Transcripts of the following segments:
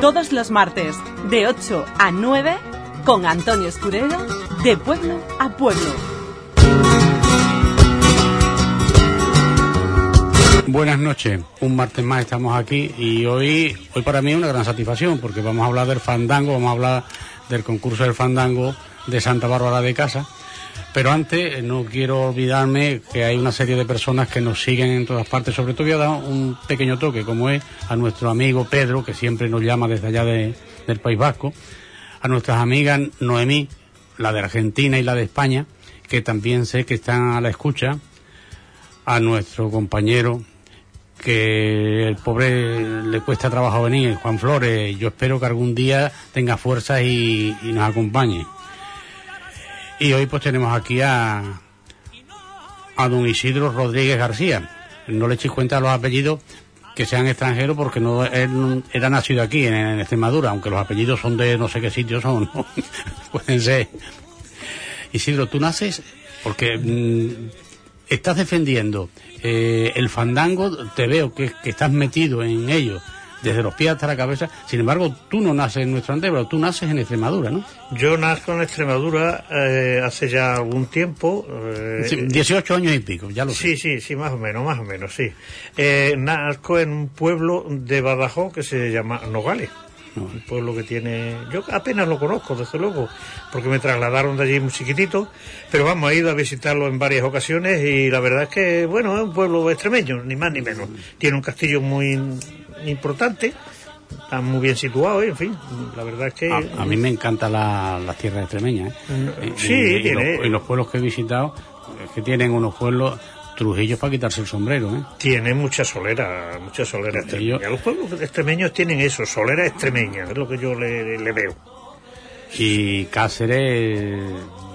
Todos los martes, de 8 a 9, con Antonio Escudero, de pueblo a pueblo. Buenas noches, un martes más estamos aquí y hoy para mí es una gran satisfacción porque vamos a hablar del fandango, vamos a hablar del concurso del fandango de Santa Bárbara de Casa. Pero antes no quiero olvidarme que hay una serie de personas que nos siguen en todas partes. Sobre todo voy a dar un pequeño toque, como es a nuestro amigo Pedro, que siempre nos llama desde allá del País Vasco, a nuestras amigas Noemí, la de Argentina y la de España, que también sé que están a la escucha, a nuestro compañero, que el pobre le cuesta trabajo venir, Juan Flores. Yo espero que algún día tenga fuerzas y nos acompañe. Y hoy pues tenemos aquí a don Isidro Rodríguez García. No le echéis cuenta a los apellidos que sean extranjeros porque no él era nacido aquí en Extremadura, aunque los apellidos son de no sé qué sitio son, ¿no? Pueden ser. Isidro, tú naces porque estás defendiendo el fandango, te veo que estás metido en ello desde los pies hasta la cabeza. Sin embargo, tú no naces en nuestro Antebro, tú naces en Extremadura, ¿no? Yo nazco en Extremadura hace ya algún tiempo. 18 años y pico, ya lo sé. Sí, más o menos, sí. Nazco en un pueblo de Badajoz que se llama Nogales. Un pueblo que tiene... Yo apenas lo conozco, desde luego, porque me trasladaron de allí muy chiquitito, pero vamos, he ido a visitarlo en varias ocasiones y la verdad es que, bueno, es un pueblo extremeño, ni más ni menos. Tiene un castillo muy importante, está muy bien situado, en fin, la verdad es que... A mí me encantan las tierras extremeñas, ¿eh? Sí, y los pueblos que he visitado, es que tienen unos pueblos... Trujillo para quitarse el sombrero, ¿eh? Tiene mucha solera extremeña. Los pueblos extremeños tienen eso, solera extremeña, es lo que yo le veo. Y Cáceres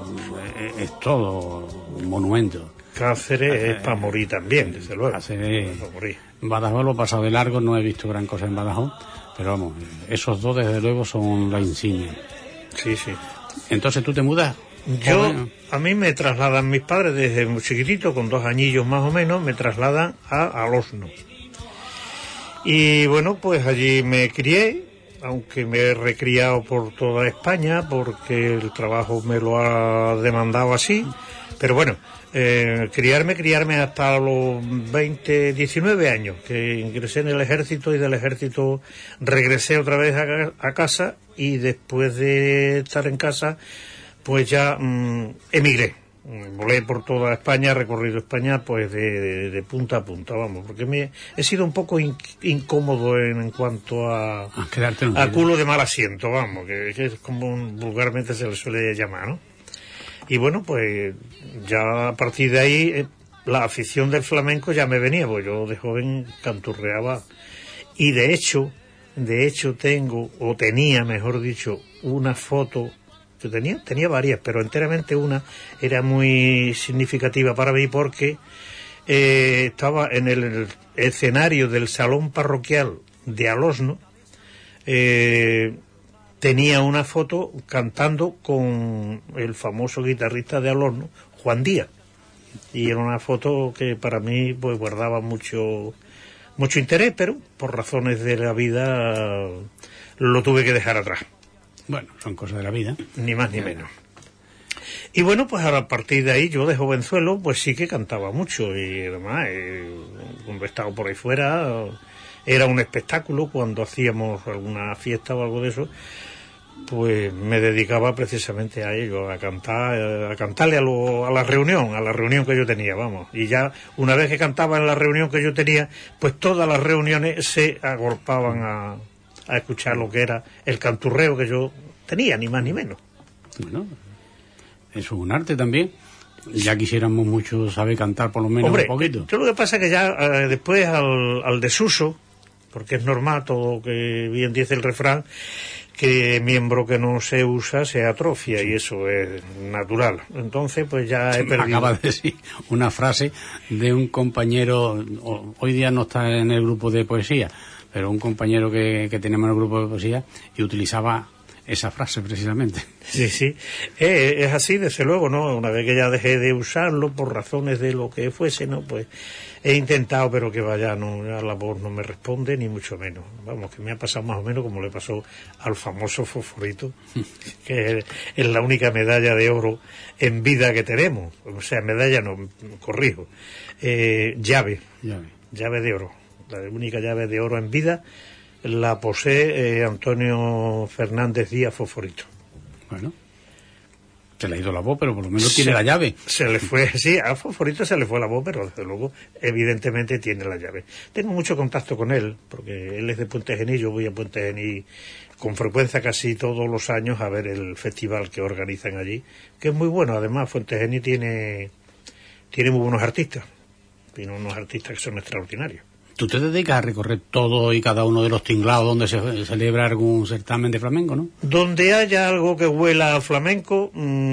es todo un monumento. Cáceres es para morir también, desde luego. Cáceres, para morir. Badajoz lo he pasado de largo, no he visto gran cosa en Badajoz, pero vamos, esos dos desde luego son la insignia. Sí. Entonces tú te mudas. A mí me trasladan mis padres desde muy chiquitito, con 2 añillos más o menos, me trasladan al Osno. Y bueno, pues allí me crié, aunque me he recriado por toda España, porque el trabajo me lo ha demandado así. Pero bueno, criarme hasta los 19 años, que ingresé en el ejército y del ejército regresé otra vez a casa y después de estar en casa... pues ya emigré, volé por toda España, recorrido España pues de punta a punta, vamos, porque he sido un poco incómodo en cuanto a culo de mal asiento, vamos, que es como vulgarmente se le suele llamar, ¿no? Y bueno, pues ya a partir de ahí la afición del flamenco ya me venía, pues yo de joven canturreaba y de hecho tenía, mejor dicho, una foto. Yo tenía varias, pero enteramente una era muy significativa para mí porque estaba en el escenario del salón parroquial de Alosno, tenía una foto cantando con el famoso guitarrista de Alosno, Juan Díaz, y era una foto que para mí pues guardaba mucho interés, pero por razones de la vida lo tuve que dejar atrás. Bueno, son cosas de la vida. Ni más ni menos. Y bueno, pues a partir de ahí yo de jovenzuelo pues sí que cantaba mucho y además cuando he estado por ahí fuera era un espectáculo cuando hacíamos alguna fiesta o algo de eso, pues me dedicaba precisamente a ello, a cantarle a la reunión que yo tenía, vamos. Y ya una vez que cantaba en la reunión que yo tenía, pues todas las reuniones se agolpaban a escuchar lo que era el canturreo que yo tenía, ni más ni menos. Bueno, eso es un arte también. Ya quisiéramos mucho saber cantar por lo menos. Hombre, un poquito. Yo lo que pasa es que ya después al desuso, porque es normal, todo que bien dice el refrán, que miembro que no se usa se atrofia, y eso es natural. Entonces pues ya he perdido. Acaba de decir una frase de un compañero, hoy día no está en el grupo de poesía, pero un compañero que tenemos en el grupo de poesía y utilizaba esa frase precisamente. Sí, sí, es así, desde luego, ¿no? Una vez que ya dejé de usarlo por razones de lo que fuese, ¿no? Pues he intentado, pero que vaya, no, ya la voz no me responde, ni mucho menos. Vamos, que me ha pasado más o menos como le pasó al famoso Fosforito, que es la única medalla de oro en vida que tenemos. O sea, medalla no, corrijo, llave de oro. La única llave de oro en vida la posee Antonio Fernández Díaz Fosforito. Bueno, se le ha ido la voz, pero por lo menos tiene la llave. Se le fue, sí, a Fosforito se le fue la voz, pero desde luego, evidentemente tiene la llave. Tengo mucho contacto con él, porque él es de Puente Genil, yo voy a Puente Genil con frecuencia casi todos los años a ver el festival que organizan allí, que es muy bueno. Además, Puente Genil tiene muy buenos artistas, tiene unos artistas que son extraordinarios. Tú te dedicas a recorrer todo y cada uno de los tinglados donde se celebra algún certamen de flamenco, ¿no? Donde haya algo que huela a flamenco,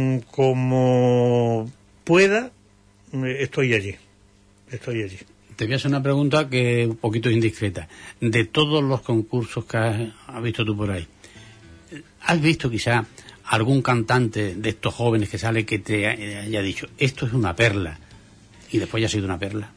como pueda, estoy allí. Te voy a hacer una pregunta que es un poquito indiscreta. De todos los concursos que has visto tú por ahí, ¿has visto quizá algún cantante de estos jóvenes que sale que te haya dicho, esto es una perla, y después ya ha sido una perla?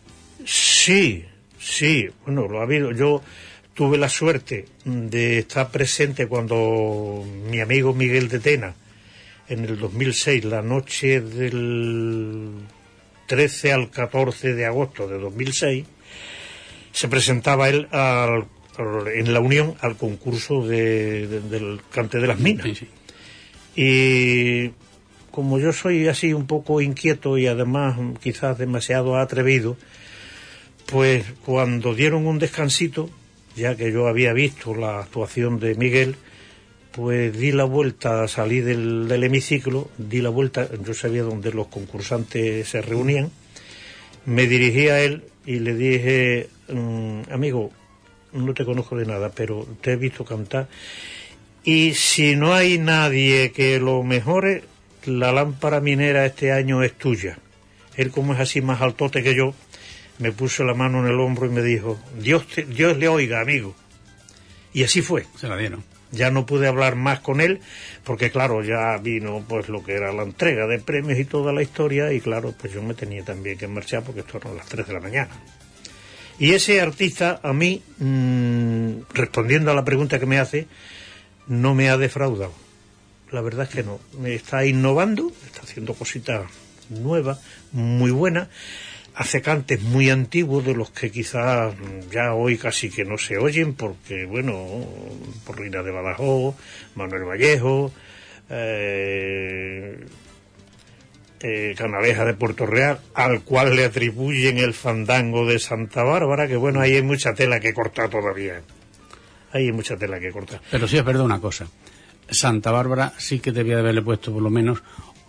Sí, bueno, lo ha habido. Yo tuve la suerte de estar presente cuando mi amigo Miguel de Tena, en el 2006, la noche del 13 al 14 de agosto de 2006, se presentaba él en la Unión al concurso del Cante de las Minas. Sí. Y como yo soy así un poco inquieto y además quizás demasiado atrevido, pues cuando dieron un descansito, ya que yo había visto la actuación de Miguel, pues di la vuelta, salí del hemiciclo, di la vuelta, yo sabía dónde los concursantes se reunían, me dirigí a él y le dije, amigo, no te conozco de nada, pero te he visto cantar, y si no hay nadie que lo mejore, la lámpara minera este año es tuya. Él, como es así más altote que yo, me puso la mano en el hombro y me dijo, Dios le oiga, amigo. Y así fue. Se la dieron. Ya no pude hablar más con él, porque claro, ya vino pues lo que era la entrega de premios y toda la historia, y claro, pues yo me tenía también que marchar porque esto eran las 3 de la mañana. Y ese artista a mí, respondiendo a la pregunta que me hace, no me ha defraudado. La verdad es que no. Me está innovando, está haciendo cositas nuevas, muy buenas. Hace cantes muy antiguos de los que quizás ya hoy casi que no se oyen, porque, bueno, por Reina de Badajoz, Manuel Vallejo, Canaleja de Puerto Real, al cual le atribuyen el fandango de Santa Bárbara, que bueno, ahí hay mucha tela que cortar todavía. Hay mucha tela que cortar. Pero sí es verdad una cosa. Santa Bárbara sí que debía de haberle puesto por lo menos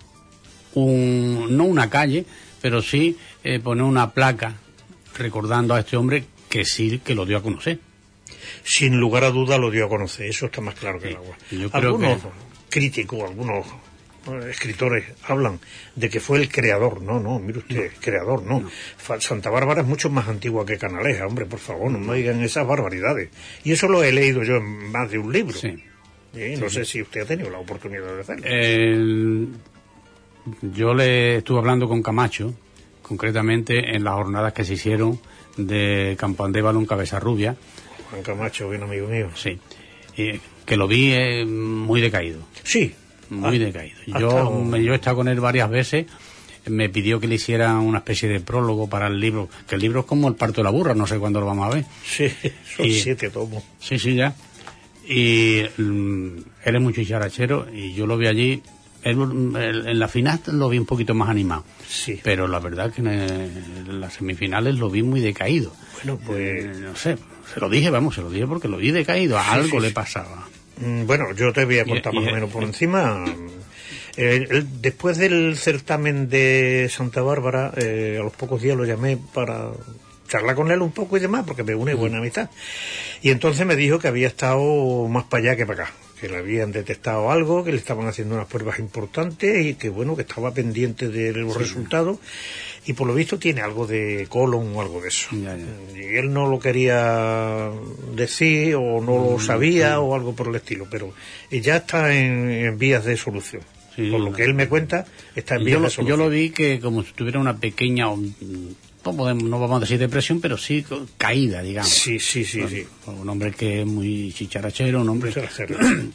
no una calle, pero sí poner una placa recordando a este hombre que sí que lo dio a conocer. Sin lugar a duda lo dio a conocer, eso está más claro que el agua. Algunos críticos, algunos escritores hablan de que fue el creador. No, mire usted, creador no. Santa Bárbara es mucho más antigua que Canaleja, hombre, por favor, no me digan esas barbaridades. Y eso lo he leído yo en más de un libro. Sí. No sé si usted ha tenido la oportunidad de hacerlo. Yo le estuve hablando con Camacho, concretamente en las jornadas que se hicieron de Campo Andévalo en Cabeza Rubia. Juan Camacho, bien amigo mío. Sí, que lo vi muy decaído. Sí. Muy decaído. Yo he estado con él varias veces, me pidió que le hiciera una especie de prólogo para el libro, que el libro es como El parto de la burra, no sé cuándo lo vamos a ver. Sí, son 7 tomos. Sí, ya. Y él es muy chicharachero y yo lo vi allí. En la final lo vi un poquito más animado, sí, pero la verdad que en las semifinales lo vi muy decaído. Bueno, pues no sé, se lo dije porque lo vi decaído, a algo le pasaba. Bueno, yo te voy a contar más o menos por encima. Después del certamen de Santa Bárbara, a los pocos días lo llamé para charlar con él un poco y demás, porque me une buena amistad. Y entonces me dijo que había estado más para allá que para acá, que le habían detectado algo, que le estaban haciendo unas pruebas importantes y que bueno, que estaba pendiente de los resultados. y por lo visto tiene algo de colon o algo de eso. Ya. Y él no lo quería decir o no lo sabía o algo por el estilo, pero ya está en vías de solución. Sí, por lo que él me cuenta, está en vías de solución. Yo lo vi que como si tuviera una pequeña, no vamos a decir depresión, pero sí caída, digamos. Sí. Un hombre que es muy chicharachero, un hombre Chicharachero.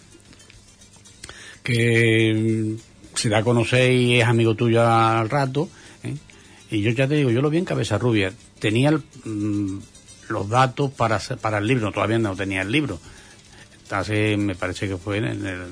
que se da a conocer y es amigo tuyo al rato, ¿eh? Y yo ya te digo, yo lo vi en Cabeza Rubia, tenía los datos para el libro, todavía no tenía el libro, hace, me parece que fue en el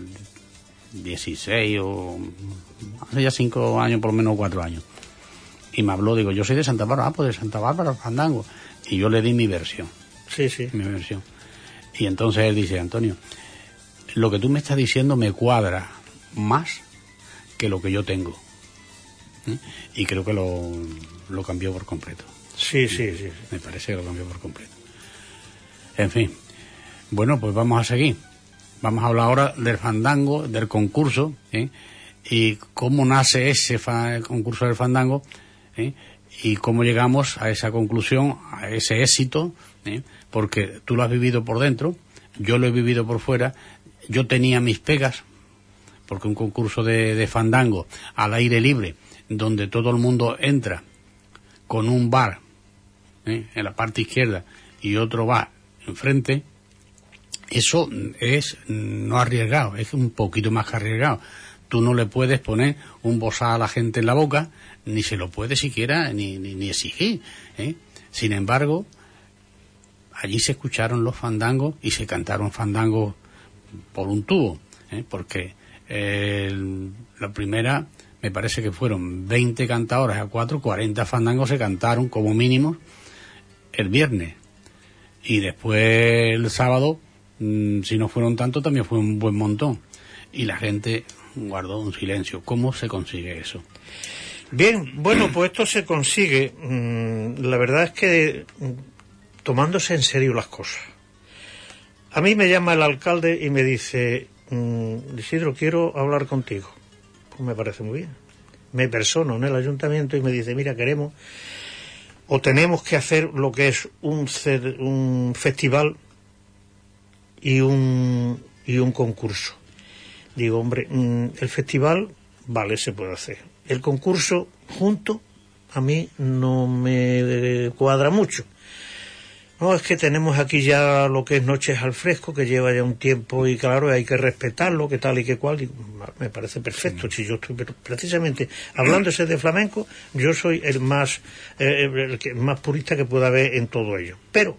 16 o hace ya 5 años, por lo menos 4 años, y me habló, digo, yo soy de Santa Bárbara, pues de Santa Bárbara, Fandango, y yo le di mi versión. Sí. Mi versión. Y entonces él dice, Antonio, lo que tú me estás diciendo me cuadra más que lo que yo tengo. ¿Eh? Y creo que lo cambió por completo. Sí. Me parece que lo cambió por completo. En fin. Bueno, pues vamos a seguir. Vamos a hablar ahora del fandango, del concurso, ¿eh? Y cómo nace ese concurso del fandango, ¿eh? Y cómo llegamos a esa conclusión, a ese éxito, ¿eh? Porque tú lo has vivido por dentro, yo lo he vivido por fuera, yo tenía mis pegas, porque un concurso de fandango al aire libre, donde todo el mundo entra con un bar, ¿eh? En la parte izquierda y otro bar enfrente, eso es no arriesgado, es un poquito más que arriesgado. Tú no le puedes poner un bozal a la gente en la boca, ni se lo puede siquiera ni exigir, ¿eh? Sin embargo, allí se escucharon los fandangos y se cantaron fandangos por un tubo, ¿eh? Porque la primera, me parece que fueron 20 cantadores a 40 fandangos se cantaron como mínimo el viernes. Y después el sábado, si no fueron tanto, también fue un buen montón. Y la gente guardó un silencio. ¿Cómo se consigue eso? Bien, bueno, pues esto se consigue, la verdad es que tomándose en serio las cosas. A mí me llama el alcalde y me dice, Isidro, quiero hablar contigo. Pues me parece muy bien. Me persono en el ayuntamiento y me dice, mira, queremos o tenemos que hacer lo que es un festival y un concurso. Digo, hombre, el festival, vale, se puede hacer. El concurso, junto, a mí no me cuadra mucho. No, es que tenemos aquí ya lo que es Noches al Fresco, que lleva ya un tiempo y claro, hay que respetarlo, que tal y que cual. Digo, me parece perfecto. Si yo estoy precisamente hablándose de flamenco, yo soy el más purista que pueda haber en todo ello. Pero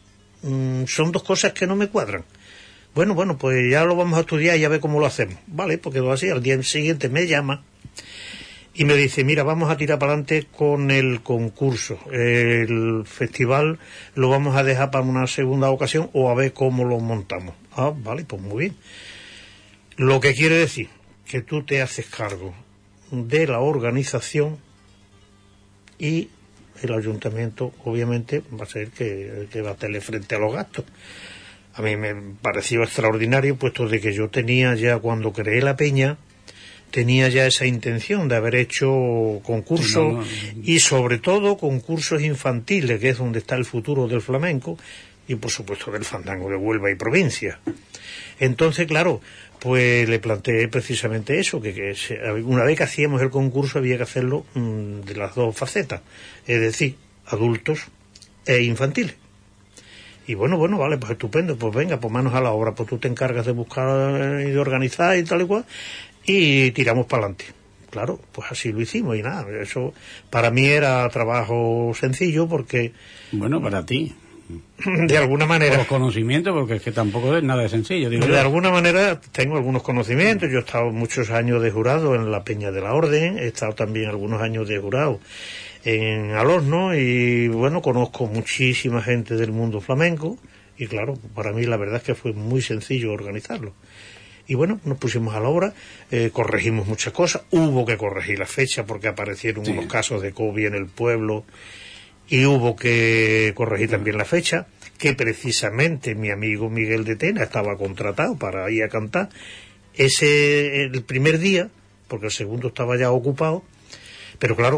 son dos cosas que no me cuadran. Bueno, pues ya lo vamos a estudiar y a ver cómo lo hacemos. Vale, porque así, al día siguiente me llama y me dice, mira, vamos a tirar para adelante con el concurso. El festival lo vamos a dejar para una segunda ocasión o a ver cómo lo montamos. Ah, vale, pues muy bien. Lo que quiere decir que tú te haces cargo de la organización y el ayuntamiento, obviamente, va a ser que va a hacerle frente a los gastos. A mí me pareció extraordinario, puesto de que yo tenía ya, cuando creé la peña, tenía ya esa intención de haber hecho concursos y sobre todo concursos infantiles, que es donde está el futuro del flamenco y por supuesto del fandango de Huelva y provincia. Entonces, claro, pues le planteé precisamente eso, que una vez que hacíamos el concurso había que hacerlo de las dos facetas, es decir, adultos e infantiles. Y bueno, vale, pues estupendo, pues venga, pues manos a la obra, pues tú te encargas de buscar y de organizar y tal y cual, y tiramos para adelante. Claro, pues así lo hicimos y nada, eso para mí era trabajo sencillo porque... Bueno, para ti. De alguna manera... Por los conocimientos, porque es que tampoco es nada de sencillo. Digo de alguna manera tengo algunos conocimientos, yo he estado muchos años de jurado en la Peña de la Orden, he estado también algunos años de jurado en Alorno y bueno, conozco muchísima gente del mundo flamenco y claro, para mí la verdad es que fue muy sencillo organizarlo. Y bueno, nos pusimos a la obra, corregimos muchas cosas, hubo que corregir la fecha porque aparecieron unos casos de COVID en el pueblo y hubo que corregir también la fecha, que precisamente mi amigo Miguel de Tena estaba contratado para ir a cantar el primer día, porque el segundo estaba ya ocupado, pero claro,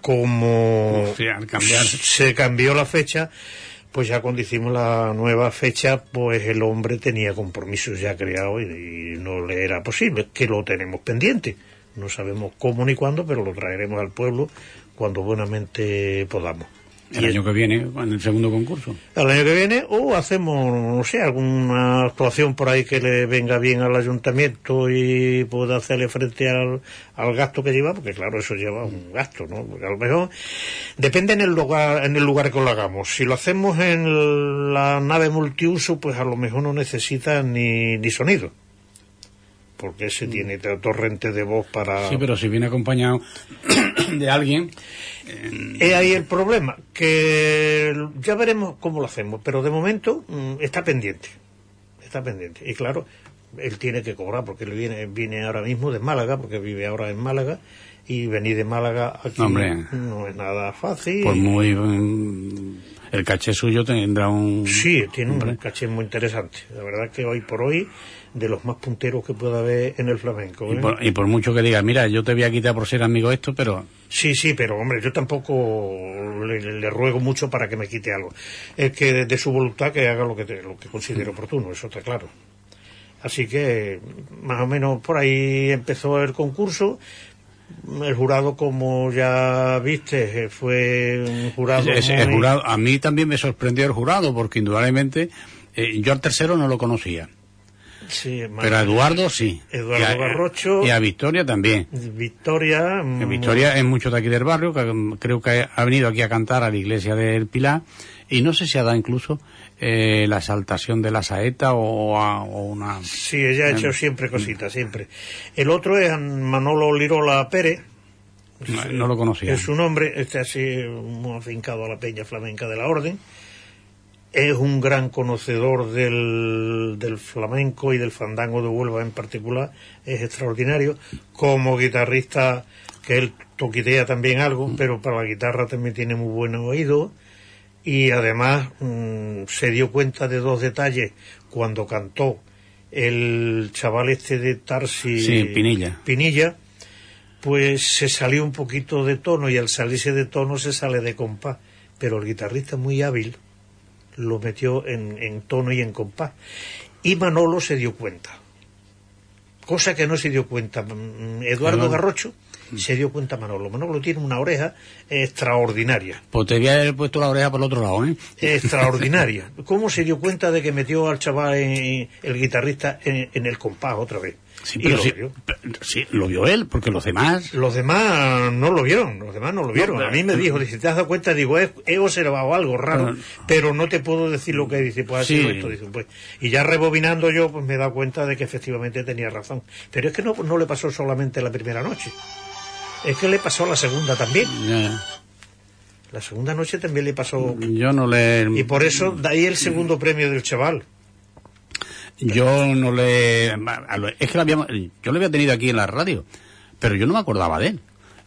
como al cambiar se cambió la fecha, pues ya cuando hicimos la nueva fecha, pues el hombre tenía compromisos ya creados y no le era posible, que lo tenemos pendiente. No sabemos cómo ni cuándo, pero lo traeremos al pueblo cuando buenamente podamos. El año que viene, en el segundo concurso. El año que viene, o hacemos, no sé, alguna actuación por ahí que le venga bien al ayuntamiento y pueda hacerle frente al gasto que lleva, porque claro, eso lleva un gasto, ¿no? Porque a lo mejor depende en el lugar que lo hagamos. Si lo hacemos en la nave multiuso, pues a lo mejor no necesita ni sonido, porque ese tiene torrente de voz para... Sí, pero si viene acompañado de alguien... Es ahí el problema, que ya veremos cómo lo hacemos, pero de momento está pendiente. Y claro, él tiene que cobrar, porque él viene ahora mismo de Málaga, porque vive ahora en Málaga, y venir de Málaga aquí no es nada fácil. Por muy... el caché suyo tendrá un... Sí, tiene un caché muy interesante. La verdad que hoy por hoy, de los más punteros que pueda haber en el flamenco. Y por mucho que diga, mira, yo te voy a quitar por ser amigo esto, pero... Sí, pero hombre, yo tampoco le ruego mucho para que me quite algo. Es que de su voluntad que haga lo que considere oportuno, eso está claro. Así que, más o menos por ahí empezó el concurso. El jurado, como ya viste, fue un jurado... El jurado, a mí también me sorprendió el jurado, porque indudablemente yo al tercero no lo conocía. Sí, pero a Eduardo sí. Eduardo Garrocho. Y a Victoria también. Victoria es mucho de aquí del barrio, que creo que ha venido aquí a cantar a la iglesia del Pilar, y no sé si ha dado incluso la exaltación de la saeta o una... Sí, ella ha hecho siempre cositas, siempre. El otro es Manolo Lirola Pérez. No lo conocía. Es su nombre, está así muy afincado a la peña flamenca de la Orden. Es un gran conocedor del flamenco y del fandango de Huelva en particular, es extraordinario. Como guitarrista, que él toquitea también algo, pero para la guitarra también tiene muy buen oído. Y además se dio cuenta de dos detalles cuando cantó el chaval este de Tarsi, sí, Pinilla, pues se salió un poquito de tono, y al salirse de tono se sale de compás, pero el guitarrista muy hábil lo metió en tono y en compás, y Manolo se dio cuenta, cosa que no se dio cuenta Eduardo Garrocho. Se dio cuenta Manolo tiene una oreja extraordinaria. Pues te voy a haber puesto la oreja por el otro lado, Extraordinaria. ¿Cómo se dio cuenta de que metió al chaval, el guitarrista, en el compás otra vez? Sí, pero sí, lo vio él, porque los demás no lo vieron. A mí me dijo, si te has dado cuenta, digo, he observado algo raro, pero no te puedo decir lo que dice. Pues así esto, dice, pues. Y ya rebobinando yo, pues me he dado cuenta de que efectivamente tenía razón. Pero es que no le pasó solamente la primera noche. Es que le pasó la segunda también. La segunda noche también le pasó. Yo no le... Y por eso, de ahí el segundo premio del chaval. Yo no le... Es que yo lo había tenido aquí en la radio, pero yo no me acordaba de él.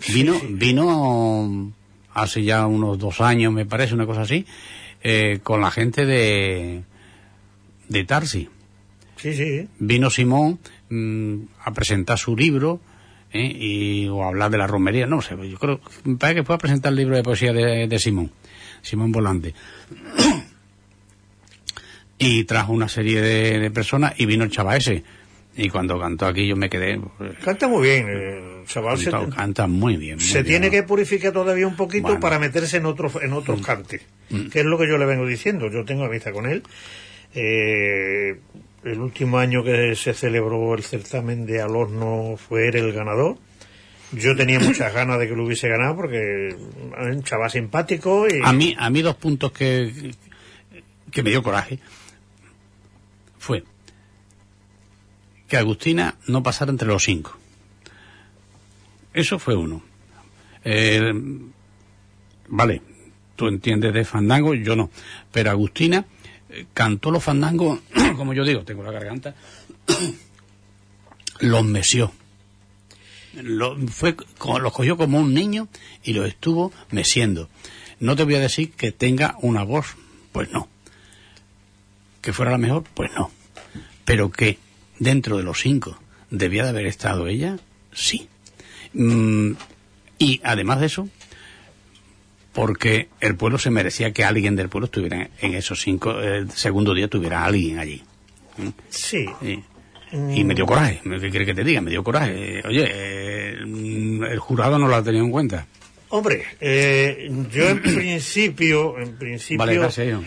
Vino hace ya unos 2 años, me parece, una cosa así, con la gente de Tarsi. Sí. Vino Simón a presentar su libro, o a hablar de la romería, no sé, yo creo, me parece que fue a presentar el libro de poesía de Simón Volante. Y trajo una serie de personas, y vino el chaval ese, y cuando cantó aquí yo me quedé... Canta muy bien, el chaval canta muy bien. Se tiene que purificar todavía un poquito para meterse en otros cantes, que es lo que yo le vengo diciendo. Yo tengo amistad con él. El último año que se celebró el certamen de Al Horno fue él el ganador. Yo tenía muchas ganas de que lo hubiese ganado, porque es un chaval simpático. Y... A mí 2 puntos que me dio coraje fue que Agustina no pasara entre los 5. Eso fue uno. Vale, tú entiendes de fandango, yo no. Pero Agustina cantó los fandangos, como yo digo, tengo la garganta, los mesió. Los cogió como un niño y los estuvo meciendo. No te voy a decir que tenga una voz, pues no. Que fuera la mejor, pues no. Pero que dentro de los 5 debía de haber estado ella, sí. Y además de eso, porque el pueblo se merecía que alguien del pueblo estuviera en esos 5, el segundo día tuviera alguien allí. Sí. Y me dio coraje, ¿qué quiere que te diga? Me dio coraje. Oye, el jurado no lo ha tenido en cuenta. Hombre, yo en principio, Vale, gracias,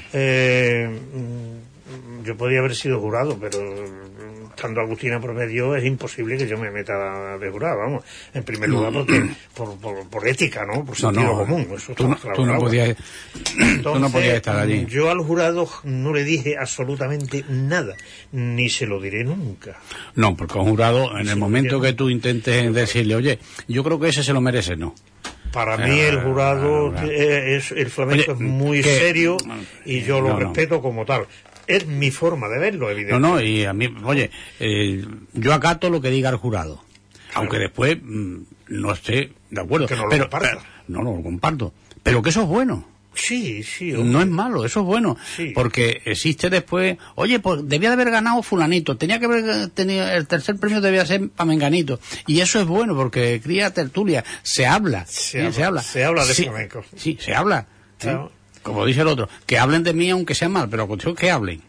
yo podía haber sido jurado, pero estando Agustina por medio es imposible que yo me meta de jurado, vamos. En primer lugar, porque por ética, ¿no? Por sentido común. Eso tú no podías estar allí. Yo al jurado no le dije absolutamente nada, ni se lo diré nunca. No, porque un jurado, en el momento que tú intentes decirle, oye, yo creo que ese se lo merece, no. Para mí el jurado, el flamenco es muy serio y yo lo respeto como tal. Es mi forma de verlo, evidentemente. Y a mí, oye, yo acato lo que diga el jurado, aunque después no esté de acuerdo. Que no lo comparta. No lo comparto, pero que eso es bueno. Sí. No es malo, eso es bueno, sí. Porque existe después, oye, pues debía de haber ganado fulanito, tenía que haber tenido, el tercer premio debía ser para menganito, y eso es bueno porque cría tertulia, se habla. Se habla de flamenco. Sí, se habla. Claro. Como dice el otro, que hablen de mí aunque sea mal, pero que hablen.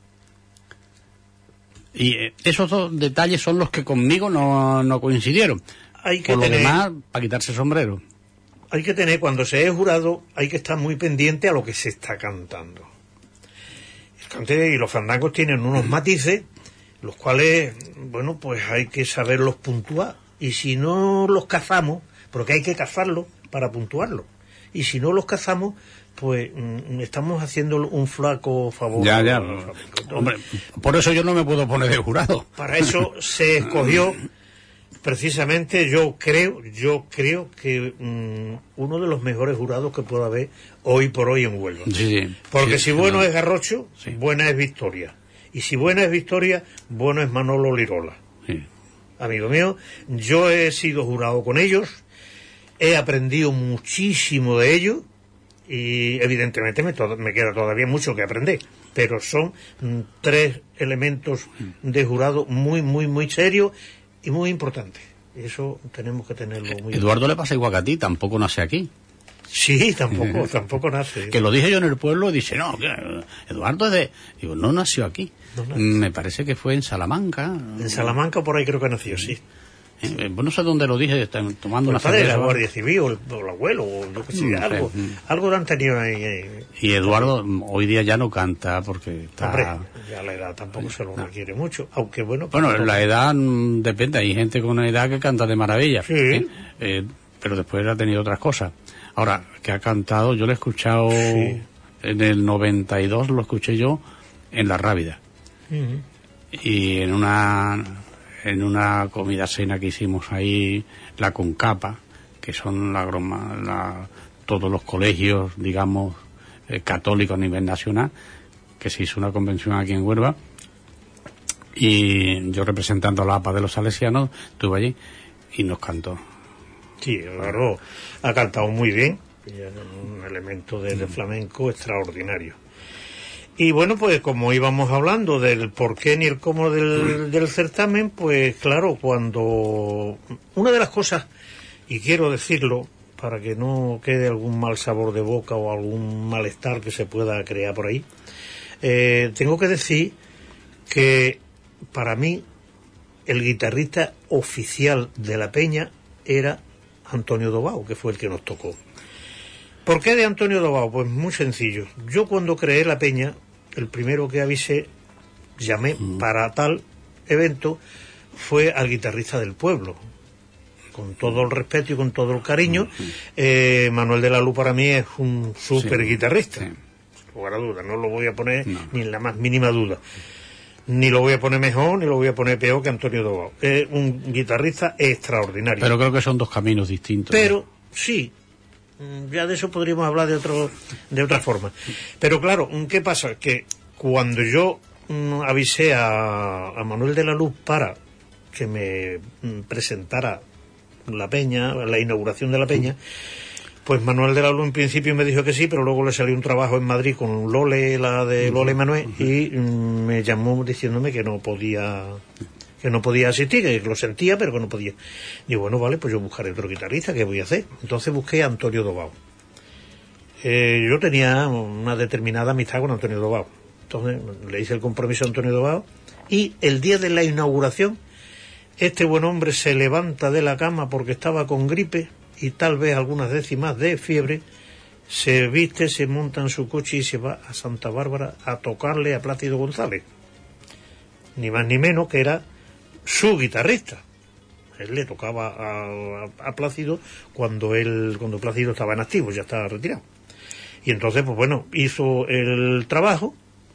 Y esos dos detalles son los que conmigo no coincidieron. Hay que Por tener... lo demás, para quitarse el sombrero. Hay que tener, cuando se es jurado, hay que estar muy pendiente a lo que se está cantando. El cante y los fandangos tienen unos matices, los cuales, bueno, pues hay que saberlos puntuar. Y si no los cazamos, porque hay que cazarlos para puntuarlos. Y si no los cazamos, pues estamos haciendo un flaco favor. Ya. Hombre, por eso yo no me puedo poner de jurado. Para eso se escogió... Precisamente yo creo que uno de los mejores jurados que pueda haber hoy por hoy en Huelva. Sí, porque si bueno es Garrocho, buena es Victoria. Y si buena es Victoria, bueno es Manolo Lirola. Sí. Amigo mío, yo he sido jurado con ellos, he aprendido muchísimo de ellos y evidentemente me queda todavía mucho que aprender. Pero son 3 elementos de jurado muy, muy, muy serios y muy importante. Eso tenemos que tenerlo muy Eduardo le pasa igual que a ti, tampoco nace aquí. Sí, tampoco nace. Que lo dije yo en el pueblo, dice, no, Eduardo es de... Digo, no nació aquí. Me parece que fue en Salamanca. En Salamanca por ahí creo que nació, sí. No sé dónde lo dije, están tomando una cerveza. cerveza. La Guardia Civil, o el abuelo, o lo que sea, algo lo han tenido ahí. Y Eduardo hoy día ya no canta porque está... Hombre, ya la edad tampoco se lo requiere mucho, aunque bueno... Bueno, la edad depende, hay gente con una edad que canta de maravilla. Sí. Pero después ha tenido otras cosas. Ahora, que ha cantado, yo lo he escuchado en el 92, lo escuché yo en La Rábida. Y en una comida cena que hicimos ahí, la Concapa, que son todos los colegios, digamos, católicos a nivel nacional, que se hizo una convención aquí en Huelva, y yo representando a la APA de los salesianos, estuve allí y nos cantó. Sí, claro, ha cantado muy bien, un elemento de flamenco extraordinario. Y bueno, pues como íbamos hablando del por qué ni el cómo del certamen, pues claro, cuando... Una de las cosas, y quiero decirlo, para que no quede algún mal sabor de boca o algún malestar que se pueda crear por ahí, tengo que decir que para mí el guitarrista oficial de la Peña era Antonio Dobao, que fue el que nos tocó. ¿Por qué de Antonio Dobao? Pues muy sencillo. Yo cuando creé la Peña, el primero que avisé, llamé para tal evento, fue al guitarrista del pueblo. Con todo el respeto y con todo el cariño, Manuel de la Luz para mí es un súper guitarrista. Sin lugar a dudas, no lo voy a poner ni en la más mínima duda. Ni lo voy a poner mejor, ni lo voy a poner peor que Antonio Dobao. Es un guitarrista extraordinario. Pero creo que son dos caminos distintos. Pero, sí, ya de eso podríamos hablar de otra forma. Pero claro, ¿qué pasa? Que cuando yo avisé a Manuel de la Luz para que me presentara la Peña, la inauguración de la Peña, pues Manuel de la Luz en principio me dijo que sí, pero luego le salió un trabajo en Madrid con Lole, la de Lole Manuel, y me llamó diciéndome que no podía asistir, que lo sentía, pero que no podía. Digo, bueno, vale, pues yo buscaré otro guitarrista, ¿qué voy a hacer? Entonces busqué a Antonio Dobao. yo tenía una determinada amistad con Antonio Dobao. Entonces le hice el compromiso a Antonio Dobao y el día de la inauguración este buen hombre se levanta de la cama porque estaba con gripe y tal vez algunas décimas de fiebre, se viste, se monta en su coche y se va a Santa Bárbara a tocarle a Plácido González, ni más ni menos que era su guitarrista. Él le tocaba a Plácido cuando Plácido estaba en activo, ya estaba retirado. Y entonces, pues bueno, hizo el trabajo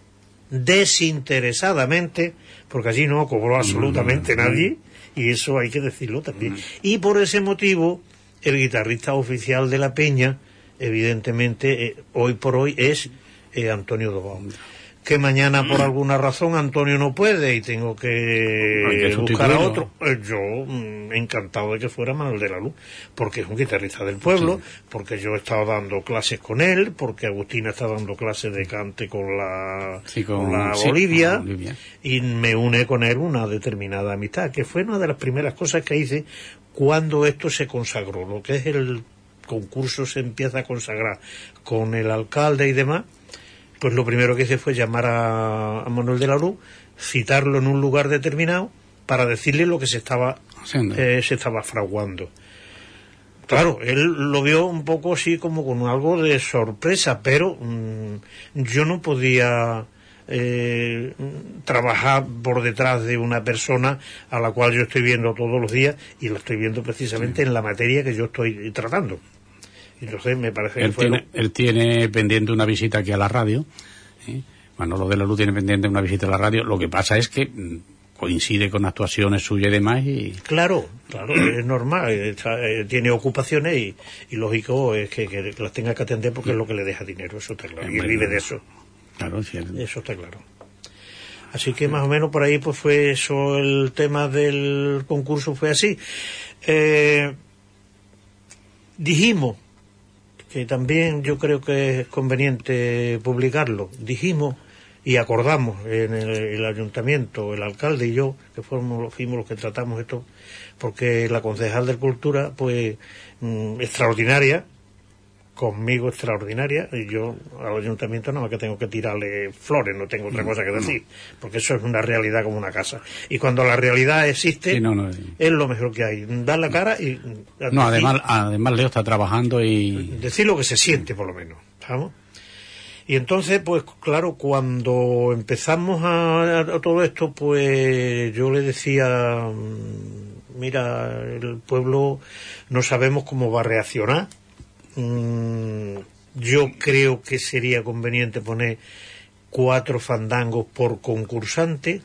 desinteresadamente, porque allí no cobró absolutamente nadie, y eso hay que decirlo también. Y por ese motivo, el guitarrista oficial de la Peña, evidentemente, hoy por hoy es Antonio Dobao. Que mañana por alguna razón Antonio no puede y tengo que buscar a otro, yo encantado de que fuera Manuel de la Luz, porque es un guitarrista del pueblo, porque yo he estado dando clases con él, porque Agustina está dando clases de cante con la Bolivia, y me une con él una determinada amistad, que fue una de las primeras cosas que hice cuando esto se consagró. Lo que es el concurso se empieza a consagrar con el alcalde y demás. Pues lo primero que hice fue llamar a Manuel de la Luz, citarlo en un lugar determinado para decirle lo que se estaba fraguando. Claro, él lo vio un poco así como con algo de sorpresa, pero yo no podía trabajar por detrás de una persona a la cual yo estoy viendo todos los días y la estoy viendo precisamente en la materia que yo estoy tratando. Entonces me parece que él tiene pendiente una visita aquí a la radio, Manolo de la Luz tiene pendiente una visita a la radio. Lo que pasa es que coincide con actuaciones suyas y demás y... Claro, es normal, tiene ocupaciones y lógico es que las tenga que atender porque es lo que le deja dinero, eso está claro, y él vive de eso. Claro, sí, eso está claro. Así que más o menos por ahí pues fue eso, el tema del concurso fue así. Dijimos que también yo creo que es conveniente publicarlo. Dijimos y acordamos en el ayuntamiento, el alcalde y yo, que fuimos los que tratamos esto, porque la concejal de Cultura, pues, extraordinaria, conmigo extraordinaria, y yo al ayuntamiento nada más que tengo que tirarle flores, no tengo otra cosa que decir, porque eso es una realidad como una casa. Y cuando la realidad existe, es lo mejor que hay, dar la cara y... además Leo está trabajando y... decir lo que se siente, por lo menos, ¿sabes? Y entonces, pues claro, cuando empezamos a todo esto, pues yo le decía, mira, el pueblo no sabemos cómo va a reaccionar. Yo creo que sería conveniente poner 4 fandangos por concursante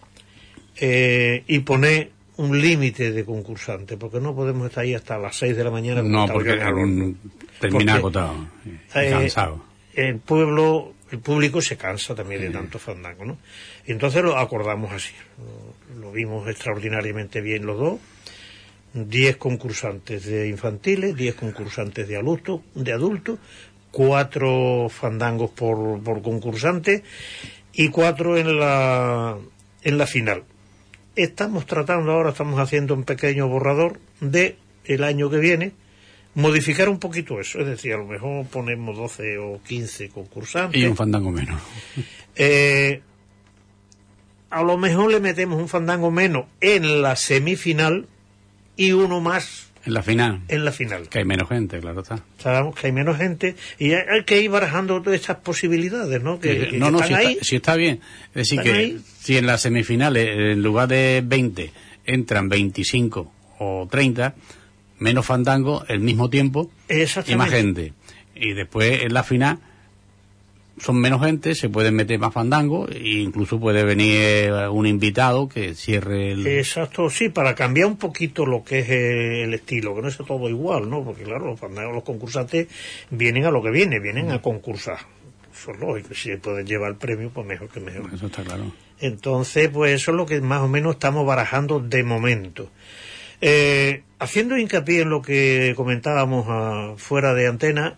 y poner un límite de concursante, porque no podemos estar ahí hasta las 6 de la mañana. No, porque termina agotado y cansado. El público se cansa también de tanto fandango, ¿no? Y entonces lo acordamos así, lo vimos extraordinariamente bien los dos. 10 concursantes de infantiles, 10 concursantes de adultos, 4 fandangos por concursante y 4 en la final. Estamos haciendo un pequeño borrador de el año que viene, modificar un poquito eso, es decir, a lo mejor ponemos 12 o 15 concursantes. Y un fandango menos. A lo mejor le metemos un fandango menos en la semifinal y uno más en la final. Que hay menos gente, claro está. Sabemos que hay menos gente y hay que ir barajando todas estas posibilidades, ¿no? Si está bien. Es decir, que ahí. Si en las semifinales, en lugar de 20, entran 25 o 30, menos fandango, el mismo tiempo y más gente. Y después en la final son menos gente, se pueden meter más fandango e incluso puede venir un invitado que cierre el... Exacto, sí, para cambiar un poquito lo que es el estilo, que no sea todo igual, ¿no? Porque claro, los fandangos, los concursantes vienen a lo que vienen a concursar. Eso es lógico, si se pueden llevar el premio, pues mejor que mejor. Eso está claro. Entonces, pues eso es lo que más o menos estamos barajando de momento. Haciendo hincapié en lo que comentábamos fuera de antena,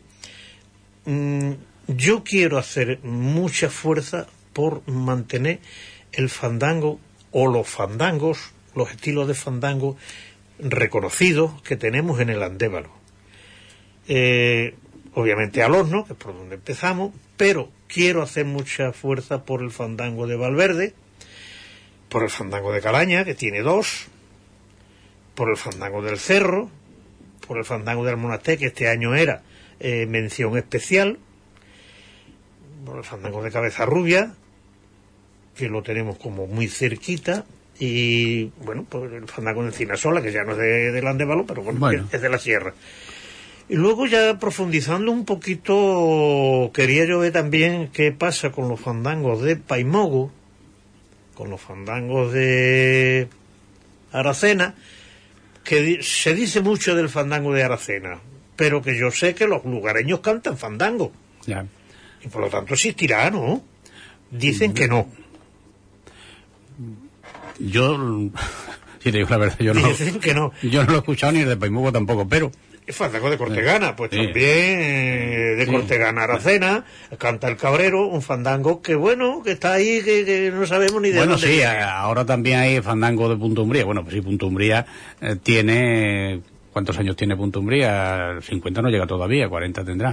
yo quiero hacer mucha fuerza por mantener el fandango o los fandangos, los estilos de fandango reconocidos que tenemos en el Andévalo. obviamente al horno, que es por donde empezamos, pero quiero hacer mucha fuerza por el fandango de Valverde, por el fandango de Calaña, que tiene 2, por el fandango del Cerro, por el fandango del Monasterio, que este año era mención especial, por el fandango de Cabeza Rubia, que lo tenemos como muy cerquita, y bueno, pues el fandango de Encinasola, que ya no es de Landévalo, pero bueno. Es de la sierra. Y luego ya profundizando un poquito, quería yo ver también qué pasa con los fandangos de Paimogo, con los fandangos de Aracena, que se dice mucho del fandango de Aracena, pero que yo sé que los lugareños cantan fandango. Ya. Y por lo tanto existirá, ¿no? Dicen que no. Yo, si te digo la verdad, Dicen que no. Yo no lo he escuchado ni el de Paimogo tampoco, pero... El fandango de Cortegana, pues también de Cortegana Aracena, canta el Cabrero, un fandango que bueno, que está ahí, que no sabemos ni de dónde. Bueno, sí, ahora también hay fandango de Punta Umbría. Bueno, pues sí, Punta Umbría tiene... ¿Cuántos años tiene Punta Umbría? 50 no llega todavía, 40 tendrá.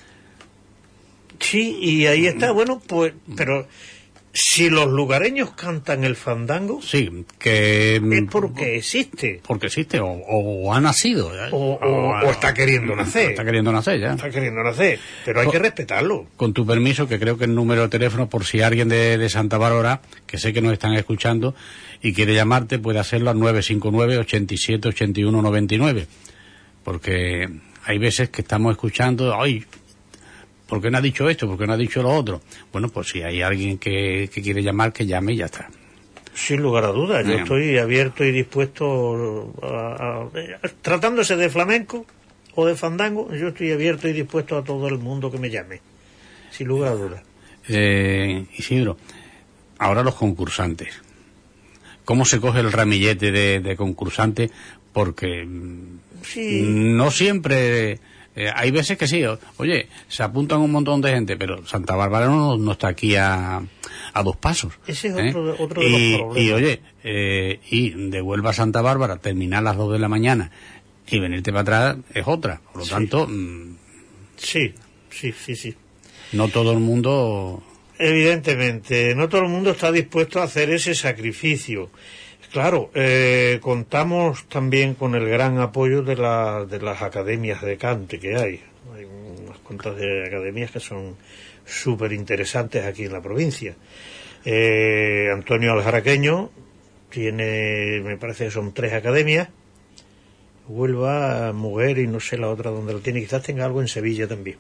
Sí, y ahí está, bueno, pues, pero si los lugareños cantan el fandango, sí, que es porque existe. Porque existe, o ha nacido. O está queriendo nacer. Está queriendo nacer, ya. Está queriendo nacer, pero hay que respetarlo. Con tu permiso, que creo que el número de teléfono, por si alguien de Santa Bárbara, que sé que nos están escuchando, y quiere llamarte, puede hacerlo al 959 87 81 99. Porque hay veces que estamos escuchando, ¡ay! ¿Por qué no ha dicho esto? ¿Por qué no ha dicho lo otro? Bueno, pues si hay alguien que quiere llamar, que llame y ya está. Sin lugar a dudas, yo estoy abierto y dispuesto tratándose de flamenco o de fandango, yo estoy abierto y dispuesto a todo el mundo que me llame, sin lugar a dudas. Isidro, ahora los concursantes. ¿Cómo se coge el ramillete de concursante? Porque sí, no siempre... hay veces que sí, oye, se apuntan un montón de gente, pero Santa Bárbara no está aquí a 2 pasos. Ese es otro de los problemas. Y oye, y de Huelva a Santa Bárbara, terminar a las 2 de la mañana y venirte para atrás es otra. Por lo tanto... Sí. No todo el mundo... Evidentemente, no todo el mundo está dispuesto a hacer ese sacrificio. Claro, contamos también con el gran apoyo de las academias de cante que hay. Hay unas cuantas de academias que son súper interesantes aquí en la provincia. Antonio Aljaraqueño tiene, me parece que son 3 academias. Huelva, Mujer y no sé la otra donde lo tiene. Quizás tenga algo en Sevilla también.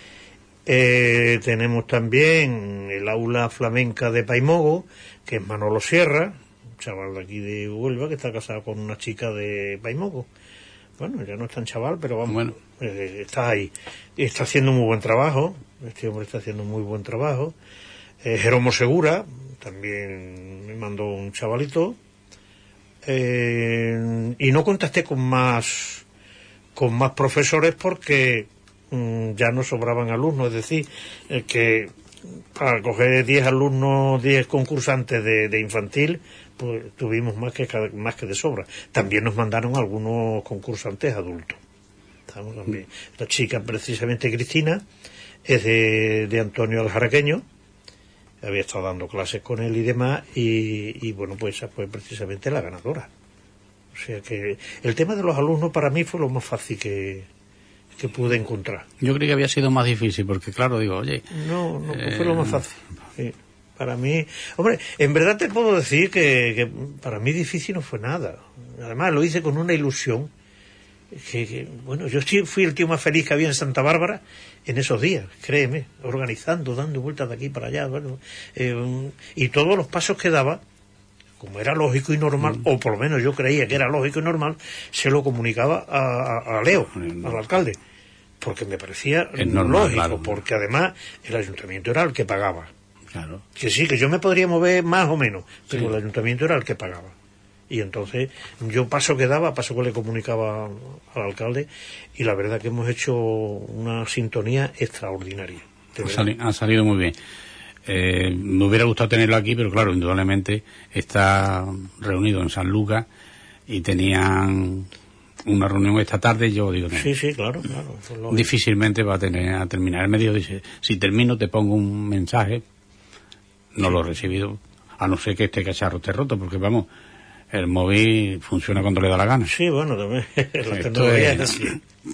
Tenemos también el aula flamenca de Paimogo, que es Manolo Sierra, chaval de aquí de Huelva, que está casado con una chica de Paimogo. Bueno, ya no es tan chaval, pero vamos, bueno. Está ahí. Está haciendo muy buen trabajo, este hombre está haciendo muy buen trabajo. Jeromo Segura, también me mandó un chavalito. Y no contacté con más profesores porque ya no sobraban alumnos, es decir, que para coger 10 alumnos, 10 concursantes de infantil, pues tuvimos más que de sobra. También nos mandaron algunos concursantes adultos. También. La chica, precisamente Cristina, es de Antonio Aljaraqueño, había estado dando clases con él y demás, y bueno, pues esa fue precisamente la ganadora. O sea que el tema de los alumnos para mí fue lo más fácil que pude encontrar. Yo creí que había sido más difícil, porque claro, digo, oye... No, fue lo más fácil. Sí. Para mí, hombre, en verdad te puedo decir que para mí difícil no fue nada. Además lo hice con una ilusión. Bueno, yo fui el tío más feliz que había en Santa Bárbara en esos días, créeme, organizando, dando vueltas de aquí para allá, bueno, y todos los pasos que daba, como era lógico y normal, o por lo menos yo creía que era lógico y normal, se lo comunicaba a Leo, al alcalde, porque me parecía normal, lógico, claro. Porque además el ayuntamiento era el que pagaba. Claro. Que sí, que yo me podría mover más o menos, pero sí. El ayuntamiento era el que pagaba. Y entonces yo paso que le comunicaba al alcalde, y la verdad que hemos hecho una sintonía extraordinaria. Ha salido muy bien. Me hubiera gustado tenerlo aquí, pero claro, indudablemente está reunido en San Lucas y tenían una reunión esta tarde, yo digo, no, Sí, claro. Eso es difícilmente va a terminar. El medio dice, si termino te pongo un mensaje, no lo he recibido, a no ser que este cacharro esté roto, porque vamos, el móvil funciona cuando le da la gana. Sí, bueno, también la Esto tecnología es- es así.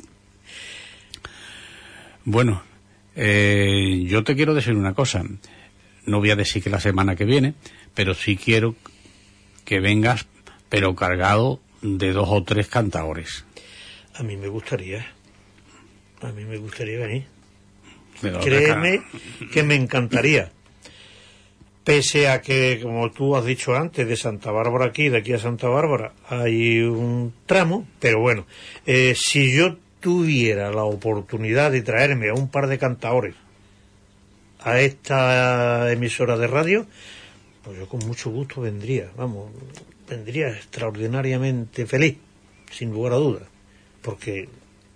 Bueno, yo te quiero decir una cosa. No voy a decir que la semana que viene, pero sí quiero que vengas, pero cargado de 2 o 3 cantaores. A mí me gustaría venir. De 2 o 3 Créeme que me encantaría. Pese a que, como tú has dicho antes, de Santa Bárbara de aquí a Santa Bárbara, hay un tramo, pero bueno, si yo tuviera la oportunidad de traerme a un par de cantaores a esta emisora de radio, pues yo con mucho gusto vendría, vendría extraordinariamente feliz, sin lugar a dudas, porque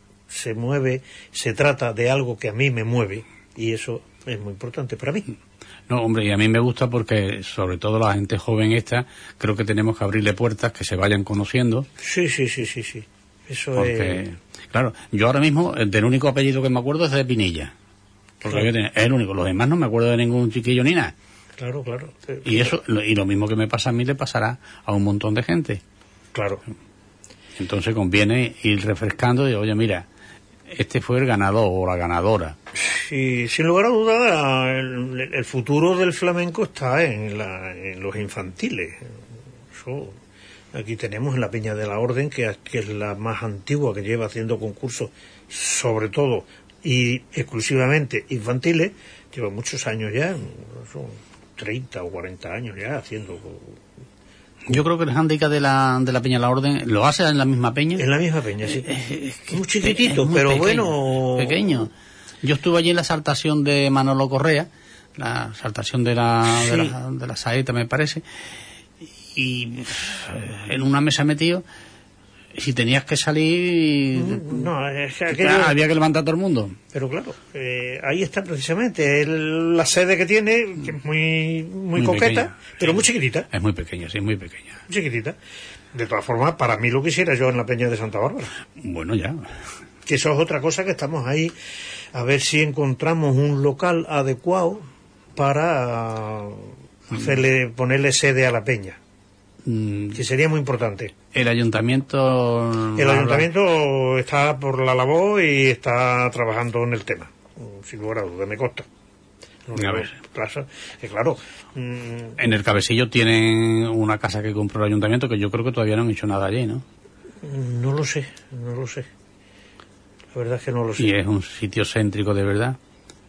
se trata de algo que a mí me mueve, y eso es muy importante para mí. No, hombre, y a mí me gusta porque, sobre todo la gente joven esta, creo que tenemos que abrirle puertas, que se vayan conociendo. Sí. Eso Porque, claro, yo ahora mismo, del único apellido que me acuerdo es de Pinilla. Porque Claro. es el único. Los demás no me acuerdo de ningún chiquillo ni nada. Claro. Y eso, y lo mismo que me pasa a mí le pasará a un montón de gente. Claro. Entonces conviene ir refrescando y, oye, mira, este fue el ganador o la ganadora. Sí, sin lugar a dudas, el futuro del flamenco está en los infantiles. Eso, aquí tenemos en la Peña de la Orden, que es la más antigua, que lleva haciendo concursos, sobre todo y exclusivamente infantiles, lleva muchos años ya, son 30 o 40 años ya haciendo. Yo creo que el hándicap de la Peña de la Orden lo hace en la misma peña. En la misma peña, sí. Es Muy chiquitito, es muy pero pequeño, bueno. pequeño. Yo estuve allí en la saltación de Manolo Correa, la saltación de la saeta, me parece, y en una mesa metido, si tenías que salir, No, es que aquello- había que levantar a todo el mundo. Pero claro, ahí está precisamente la sede que tiene, que es muy coqueta, pequeña. pero muy chiquitita, Es muy pequeña, sí, muy pequeña. muy chiquitita. De todas formas, para mí lo quisiera yo en la Peña de Santa Bárbara. Bueno, ya. Que eso es otra cosa, que estamos ahí a ver si encontramos un local adecuado para ponerle sede a la peña, que sería muy importante. El ayuntamiento... El ayuntamiento está por la labor y está trabajando en el tema, sin lugar a dudas, me consta. A ver. Que claro, En el Cabecillo tienen una casa que compró el ayuntamiento, que yo creo que todavía no han hecho nada allí, ¿no? no lo sé. La verdad es que no lo sé. Y es un sitio céntrico de verdad.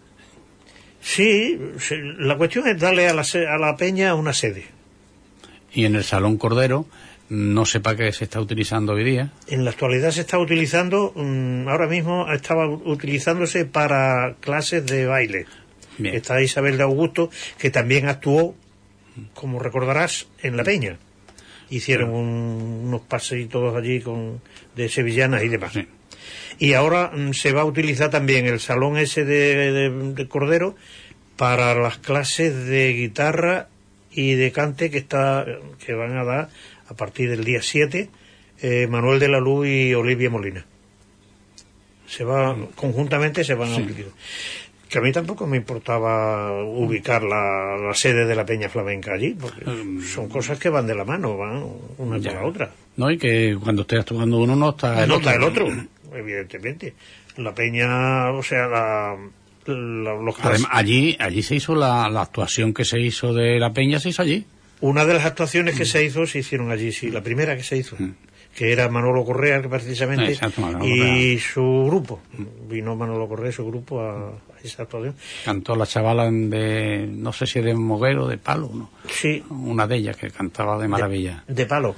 Sí, la cuestión es darle a la peña una sede. Y en el Salón Cordero, no sé para qué se está utilizando hoy día. En la actualidad se está utilizando, ahora mismo estaba utilizándose para clases de baile. Bien. Está Isabel de Augusto, que también actuó, como recordarás, en la peña. Hicieron unos paseitos allí de sevillanas y demás. Sí. Y ahora se va a utilizar también el salón ese de Cordero para las clases de guitarra y de cante que van a dar a partir del día 7 Manuel de la Luz y Olivia Molina. Conjuntamente se van a utilizar. Que a mí tampoco me importaba ubicar la sede de la Peña Flamenca allí, porque son cosas que van de la mano, van una con la otra. No, y que cuando estés actuando uno no está el No otro. está el otro, evidentemente. La Peña, o sea, los Además, allí se hizo la actuación que se hizo de la Peña, se hizo allí. Una de las actuaciones que se hicieron allí, sí, la primera que se hizo, que era Manolo Correa, que precisamente, Exacto, Manolo y Correa. su grupo. Vino Manolo Correa y su grupo a esa actuación. Cantó la chavala no sé si de Moguero o de Palo, ¿no? Sí, Una de ellas que cantaba de maravilla. de palo.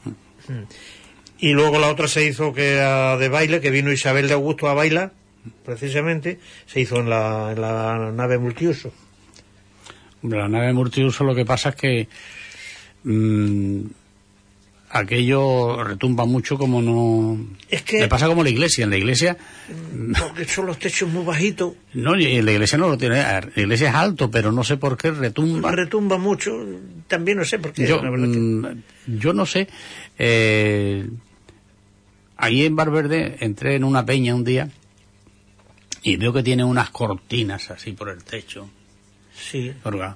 Y luego la otra se hizo que era de baile, que vino Isabel de Augusto a bailar, precisamente, se hizo en la nave multiuso. Hombre, la nave multiuso, lo que pasa es que aquello retumba mucho, como no... Es que... Le pasa como la iglesia. En la iglesia... Porque son los techos muy bajitos. No, y en la iglesia no lo tiene. La iglesia es alto, pero no sé por qué retumba. Retumba mucho. También no sé por qué. Yo, la verdad que... yo no sé. ahí en Valverde entré en una peña un día y veo que tiene unas cortinas así por el techo. Sí.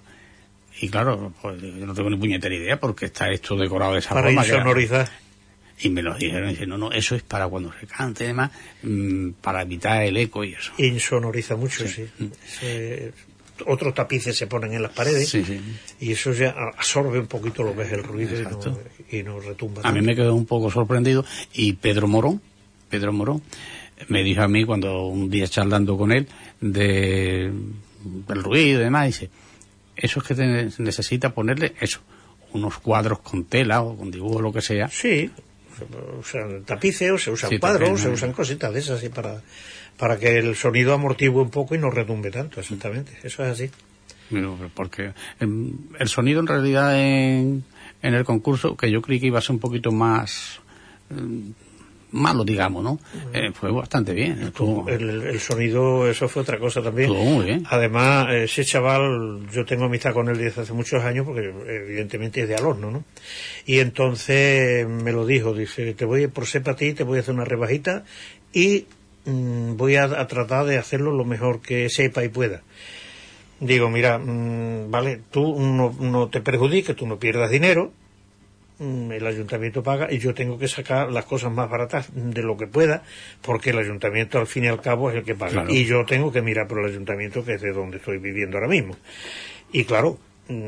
Y claro, pues yo no tengo ni puñetera idea porque está esto decorado de esa para forma. Insonorizar. Y me lo dijeron, y dicen, no, eso es para cuando se cante y demás, para evitar el eco y eso. Insonoriza mucho, sí. Otros tapices se ponen en las paredes, sí. Y eso ya absorbe un poquito lo que es el ruido y no retumba tanto. A mí me quedó un poco sorprendido, y Pedro Morón me dijo a mí cuando un día charlando con él del ruido y demás, dice, eso es que necesita ponerle eso, unos cuadros con tela o con dibujo, lo que sea. Sí, o sea, tapices, o se usan cuadros, se usan cositas de esas así para que el sonido amortigue un poco y no retumbe tanto, exactamente, eso es así. Porque el sonido en realidad en el concurso, que yo creí que iba a ser un poquito más malo, digamos, ¿no? Fue bastante bien. El sonido, eso fue otra cosa también. Estuvo muy bien. Además, ese chaval, yo tengo amistad con él desde hace muchos años, porque evidentemente es de Alorno, ¿no? Y entonces me lo dijo, dice, por ser para ti, te voy a hacer una rebajita y voy a tratar de hacerlo lo mejor que sepa y pueda. Digo, mira, vale, tú no te perjudiques, tú no pierdas dinero, el ayuntamiento paga y yo tengo que sacar las cosas más baratas de lo que pueda, porque el ayuntamiento al fin y al cabo es el que paga. Claro. Y yo tengo que mirar por el ayuntamiento, que es de donde estoy viviendo ahora mismo. Y claro,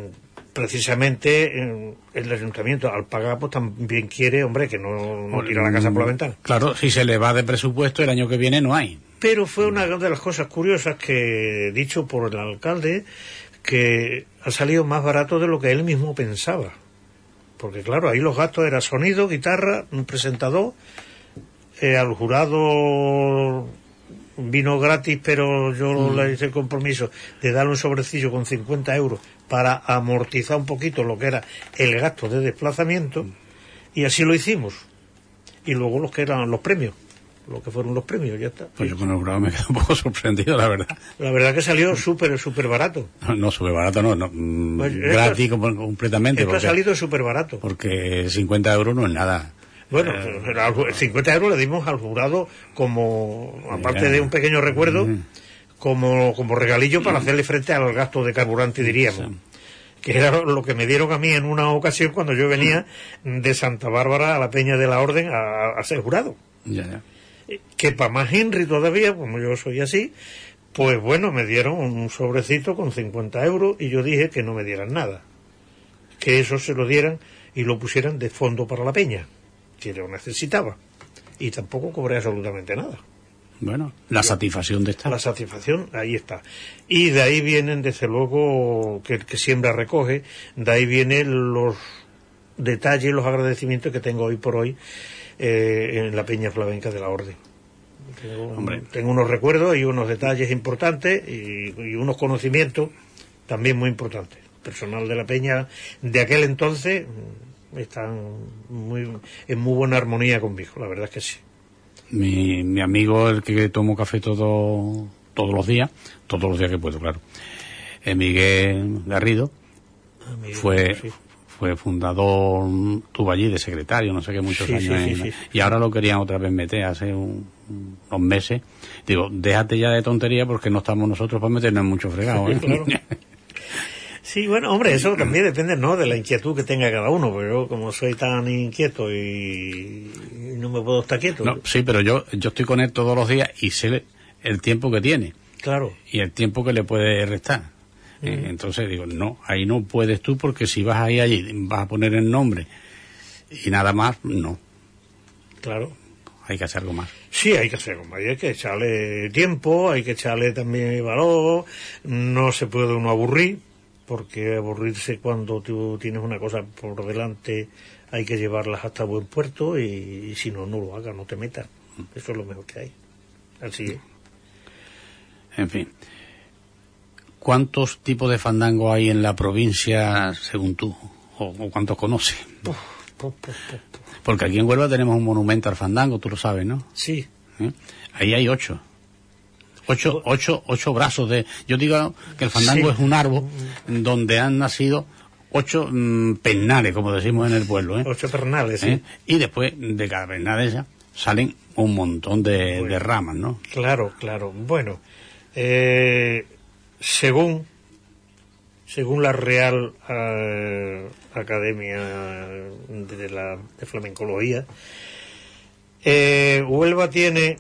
precisamente el ayuntamiento al pagar pues también quiere, hombre, que no tira la casa por la ventana. Claro, si se le va de presupuesto el año que viene no hay. Pero fue una de las cosas curiosas que, dicho por el alcalde, que ha salido más barato de lo que él mismo pensaba. Porque claro, ahí los gastos eran sonido, guitarra, un presentador, al jurado vino gratis, pero yo le hice el compromiso de darle un sobrecillo con 50 euros para amortizar un poquito lo que era el gasto de desplazamiento, y así lo hicimos. Y luego los que eran los premios, lo que fueron los premios, ya está. Pues yo con el jurado me quedé un poco sorprendido, la verdad. La verdad que salió súper barato. No, súper barato no, pues gratis completamente. Esto ha salido súper barato. Porque 50 euros no es nada. Bueno, 50 euros le dimos al jurado como, aparte de un pequeño recuerdo, como regalillo para hacerle frente al gasto de carburante, diríamos. Sí. Que era lo que me dieron a mí en una ocasión cuando yo venía de Santa Bárbara a la Peña de la Orden a ser jurado. Ya. Que para más Henry todavía, como yo soy así, pues bueno, me dieron un sobrecito con 50 euros y yo dije que no me dieran nada. Que eso se lo dieran y lo pusieran de fondo para la peña, que yo necesitaba. Y tampoco cobré absolutamente nada. Bueno, la satisfacción de esta. La satisfacción, ahí está. Y de ahí vienen, desde luego, que siembra recoge, de ahí vienen los detalles, los agradecimientos que tengo hoy por hoy en la Peña Flamenca de la Orden. Tengo unos recuerdos y unos detalles importantes y unos conocimientos también muy importantes. El personal de la Peña de aquel entonces están en muy buena armonía conmigo, la verdad es que sí. Mi amigo, el que tomo café todos los días que puedo, claro, Miguel Garrido, fue fundador, estuvo allí de secretario, no sé qué, muchos años. Sí. Y ahora lo querían otra vez meter hace unos meses. Digo, déjate ya de tontería porque no estamos nosotros para meternos en mucho fregado. Claro. Sí, bueno, hombre, eso también depende, ¿no?, de la inquietud que tenga cada uno, pero yo, como soy tan inquieto y no me puedo estar quieto. No, sí, pero yo estoy con él todos los días y sé el tiempo que tiene. Claro. Y el tiempo que le puede restar. Entonces digo, no, ahí no puedes tú, porque si vas a ir allí, vas a poner el nombre y nada más, no. Claro. Hay que hacer algo más. Sí, hay que hacer algo más. Hay que echarle tiempo, hay que echarle también valor, no se puede uno aburrir, porque aburrirse cuando tú tienes una cosa por delante hay que llevarlas hasta buen puerto y si no lo hagas, no te metas. Eso es lo mejor que hay. Así es. En fin. ¿Cuántos tipos de fandango hay en la provincia, según tú? ¿O cuántos conoces? Porque aquí en Huelva tenemos un monumento al fandango, tú lo sabes, ¿no? Sí. Ahí hay 8 brazos de... Yo digo que el fandango es un árbol donde han nacido 8 pernales, como decimos en el pueblo. 8 pernales, sí. Y después de cada pernal esa salen un montón de ramas, ¿no? Claro. Bueno, según la Real Academia de Flamencología, Huelva tiene,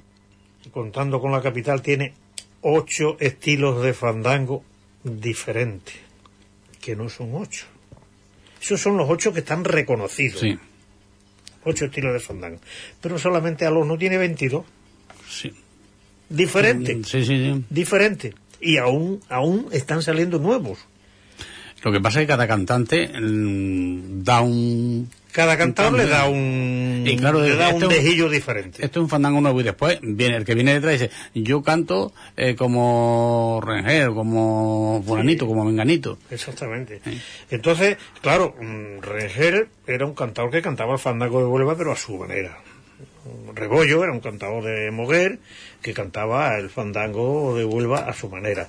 contando con la capital, tiene 8 estilos de fandango diferentes, que no son 8. Esos son los 8 que están reconocidos. Sí. 8 estilos de fandango. Pero solamente Alonso tiene 22. Sí. Diferentes. Sí. Diferentes. Y aún están saliendo nuevos. Lo que pasa es que cada cantante da un... Cada cantador le da un... Y claro, le da un dejillo diferente. Esto es un fandango nuevo y después viene el que viene detrás y dice, yo canto como Rengel, como fulanito, como menganito. Exactamente. Entonces, claro, Rengel era un cantador que cantaba el fandango de Huelva, pero a su manera. Rebollo era un cantador de Moguer que cantaba el fandango de Huelva a su manera.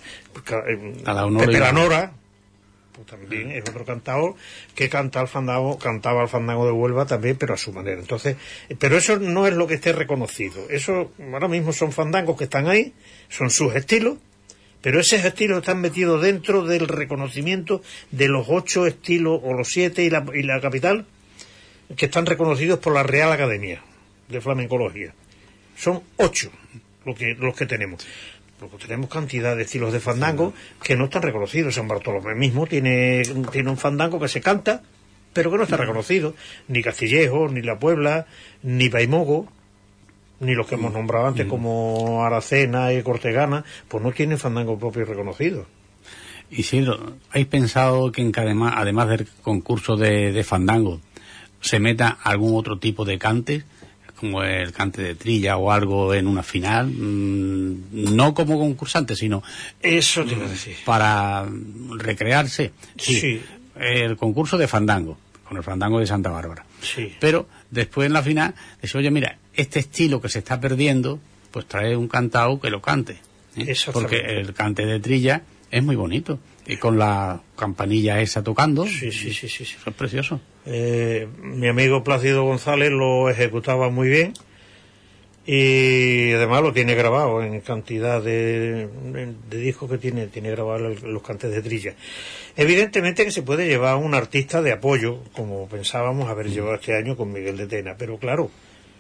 Pepe La Nora también es otro cantador que cantaba el fandango de Huelva también, pero a su manera. Entonces, pero eso no es lo que esté reconocido. Eso ahora mismo son fandangos que están ahí, son sus estilos, pero esos estilos están metidos dentro del reconocimiento de los 8 estilos, o los 7 y la capital, que están reconocidos por la Real Academia de Flamencología. Son 8 los que tenemos. Porque tenemos cantidad de estilos de fandango que no están reconocidos. San Bartolomé mismo tiene un fandango que se canta, pero que no está reconocido. Ni Castillejo, ni La Puebla, ni Baimogo, ni los que hemos nombrado antes como Aracena y Cortegana, pues no tienen fandango propio reconocido. Isidro, ¿habéis pensado que además del concurso de fandango se meta algún otro tipo de cante, como el cante de trilla o algo en una final, no como concursante, sino eso te iba a decir, para recrearse? Sí. El concurso de fandango, con el fandango de Santa Bárbara. Sí. Pero después en la final dice, oye, mira, este estilo que se está perdiendo, pues trae un cantao que lo cante, porque el cante de trilla es muy bonito, y con la campanilla esa tocando. Sí. Eso es precioso. Mi amigo Plácido González lo ejecutaba muy bien y además lo tiene grabado en cantidad de discos que tiene grabado los cantes de trilla. Evidentemente que se puede llevar un artista de apoyo, como pensábamos haber llevado este año con Miguel de Tena, pero claro,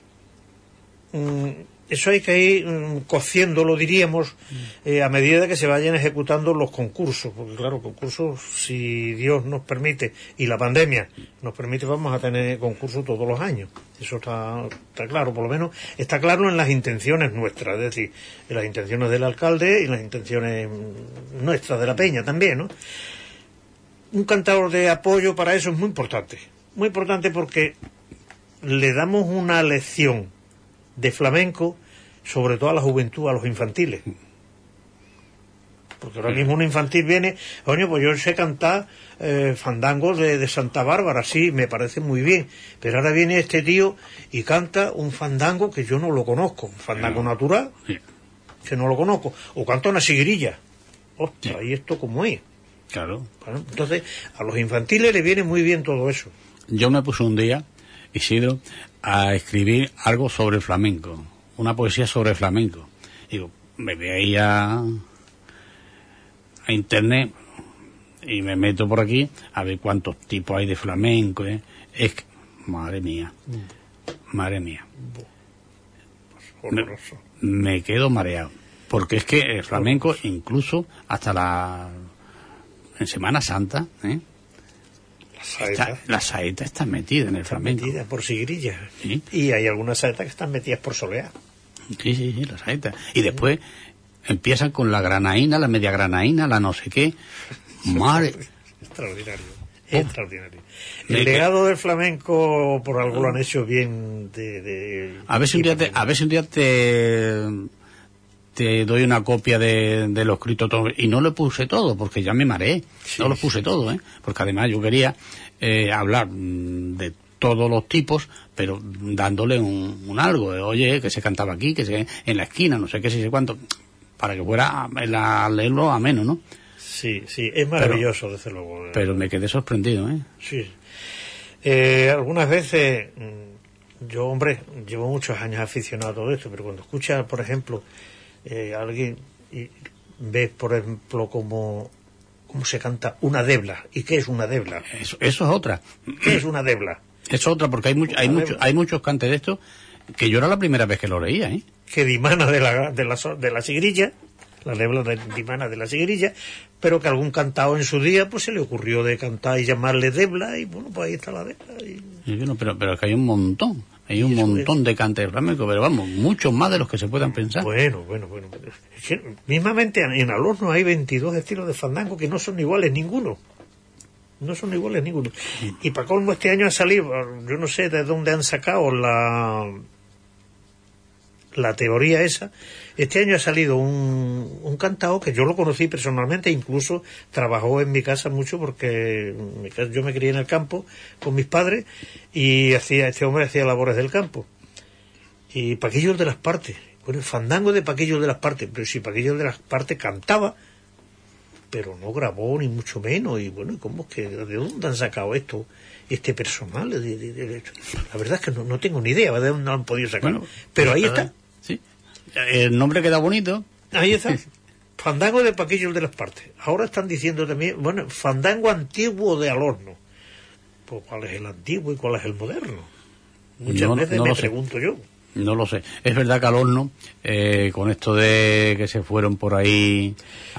eso hay que ir cociéndolo, diríamos, a medida que se vayan ejecutando los concursos, porque claro, concursos, si Dios nos permite y la pandemia nos permite, vamos a tener concursos todos los años. Eso está claro, por lo menos está claro en las intenciones nuestras, es decir, en las intenciones del alcalde y en las intenciones nuestras de la peña también, ¿no? Un cantador de apoyo para eso es muy importante porque le damos una lección de flamenco, sobre todo a la juventud, a los infantiles. Porque ahora mismo un infantil viene, coño, pues yo sé cantar fandangos de Santa Bárbara, sí, me parece muy bien, pero ahora viene este tío y canta un fandango que yo no lo conozco, un fandango natural, que no lo conozco, o canta una siguirilla. Ostras, ¿y esto cómo es? Claro. Bueno, entonces, a los infantiles les viene muy bien todo eso. Yo me puse un día, Isidro, a escribir algo sobre flamenco, una poesía sobre flamenco. Digo, me voy a internet y me meto por aquí a ver cuántos tipos hay de flamenco, Es que, madre mía, me quedo mareado, porque es que el flamenco, incluso hasta en Semana Santa, la saeta está metida en el flamenco. Metida por siguirilla. ¿Sí? Y hay algunas saetas que están metidas por soleá. Sí, la saeta. Y después empiezan con la granaína, la media granaína, la no sé qué. Madre. Extraordinario. El legado del flamenco, por algo lo han hecho bien a ver si un día te doy una copia de lo escrito todo, y no lo puse todo porque ya me mareé, no lo puse todo, porque además yo quería hablar de todos los tipos, pero dándole un algo, oye, que se cantaba aquí, en la esquina, no sé qué, si sé cuánto, para que fuera a leerlo ameno, ¿no? Sí, es maravilloso, desde luego. Pero me quedé sorprendido, Sí. Algunas veces yo, hombre, llevo muchos años aficionado a todo esto, pero cuando escuchas, por ejemplo, alguien y ves, por ejemplo, cómo se canta una debla. ¿Y qué es una debla? Eso es otra. ¿Qué es una debla? Es otra, porque hay muchos cantes de estos que yo era la primera vez que lo leía, ¿eh? Que dimana de la sigrilla, la debla dimana de la sigrilla, pero que algún cantado en su día pues se le ocurrió de cantar y llamarle debla, y bueno, pues ahí está la debla. Pero es que hay un montón. Hay un montón de cantes flamencos, pero vamos, muchos más de los que se puedan pensar. Bueno. Es que, mismamente en Alorno hay 22 estilos de fandango que no son iguales ninguno. No son iguales ninguno. Y para colmo este año ha salido, yo no sé de dónde han sacado la teoría esa. Este año ha salido un cantao que yo lo conocí personalmente, incluso trabajó en mi casa mucho porque yo me crié en el campo con mis padres y este hombre hacía labores del campo. Y Paquillos de las Partes, bueno, el fandango de Paquillos de las Partes, pero si Paquillos de las Partes cantaba, pero no grabó ni mucho menos. Y bueno, ¿cómo es que de dónde han sacado esto? Este personal, la verdad es que no tengo ni idea de dónde han podido sacar, bueno, pero ahí está. Sí, el nombre queda bonito. Ahí está. Fandango de Paquillos de las Partes. Ahora están diciendo también, bueno, fandango antiguo de Alorno. Pues ¿cuál es el antiguo y cuál es el moderno? Muchas veces me pregunto yo. No lo sé. Es verdad que Alorno, con esto de que se fueron por ahí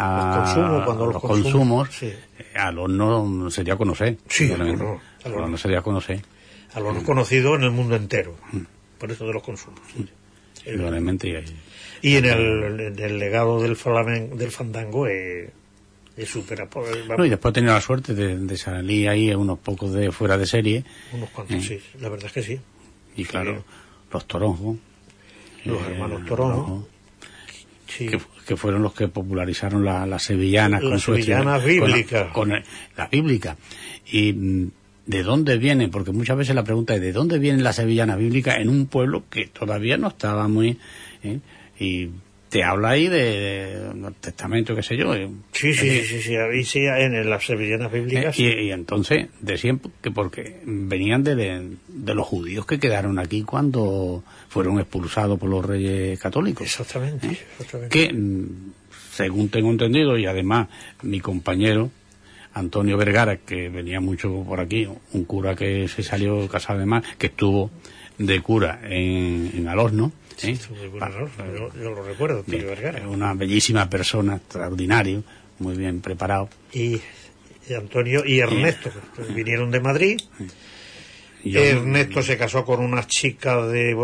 los consumos, sí. Alorno sería conocer. Sí, Alorno sería conocer. Alorno es conocido en el mundo entero, por eso de los consumos. Sí. Realmente. Y en el legado del fandango es súper. No, y después he tenido la suerte de salir ahí unos pocos de fuera de serie. Unos cuantos, sí, la verdad es que sí. Y claro, los Toronjo. Los hermanos Toronjo. Sí. Que fueron los que popularizaron las sevillanas con su sevillanas bíblicas. Con la bíblica. Y ¿de dónde vienen? Porque muchas veces la pregunta es ¿de dónde vienen las sevillanas bíblicas en un pueblo que todavía no estaba muy... y te habla ahí de testamento, qué sé yo. Sí, ahí sí, en las sevillanas bíblicas. Y entonces decían que porque venían de los judíos que quedaron aquí cuando fueron expulsados por los reyes católicos. Exactamente. Que, según tengo entendido, y además mi compañero Antonio Vergara, que venía mucho por aquí, un cura que se salió casado además, que estuvo de cura en Alorno. Sí, yo lo recuerdo, Antonio Vergara. Una bellísima persona, extraordinario, muy bien preparado. Y Antonio y Ernesto, vinieron de Madrid. Ernesto se casó con una chica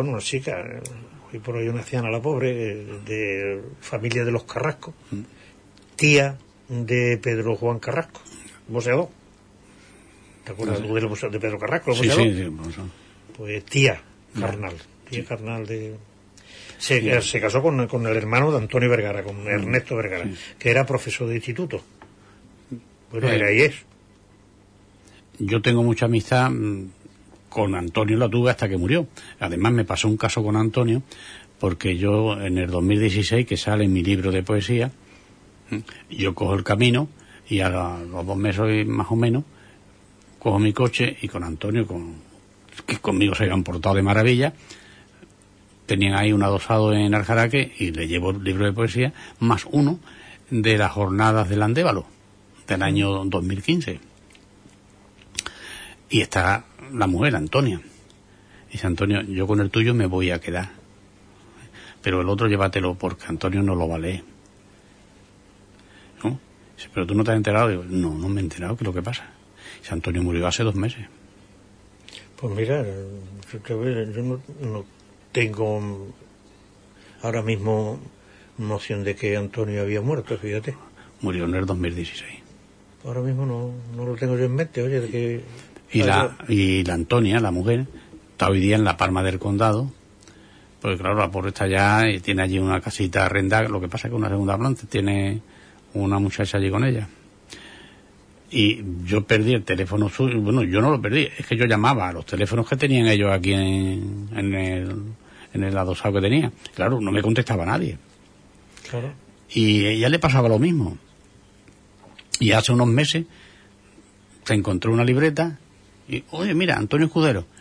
hoy por hoy una anciana, la pobre, de familia de los Carrasco, tía de Pedro Juan Carrasco, boxeador. ¿Te acuerdas tú de Pedro Carrasco, el boxeador? Sí. Pues tía carnal de... Se casó con el hermano de Antonio Vergara, con Ernesto Vergara, que era profesor de instituto. Bueno, era y es. Yo tengo mucha amistad con Antonio, la tuve hasta que murió. Además me pasó un caso con Antonio, porque yo en el 2016, que sale en mi libro de poesía, yo cojo el camino y a los 2 meses más o menos cojo mi coche y con Antonio, que conmigo se habían portado de maravilla, tenían ahí un adosado en Aljaraque y le llevo el libro de poesía más uno de las jornadas del Andévalo del año 2015. Y está la mujer, Antonia. Dice Antonio, yo con el tuyo me voy a quedar, pero el otro llévatelo porque Antonio no lo va a leer. ¿No? Dice, pero tú no te has enterado. Digo, no me he enterado, ¿qué es lo que pasa? Dice, Antonio murió hace 2 meses. Pues mira, yo no tengo ahora mismo noción de que Antonio había muerto, fíjate. Murió en el 2016. Ahora mismo no lo tengo yo en mente, oye, de que... Y la Antonia, la mujer, está hoy día en La Palma del Condado, porque claro, la pobre está allá y tiene allí una casita arrendada, lo que pasa es que una segunda planta, tiene una muchacha allí con ella. Y yo perdí el teléfono suyo, bueno, yo no lo perdí, es que yo llamaba a los teléfonos que tenían ellos aquí en el adosado que tenía. Claro, no me contestaba nadie. Claro. Y a ella le pasaba lo mismo. Y hace unos meses se encontró una libreta y, oye, mira, Antonio Escudero.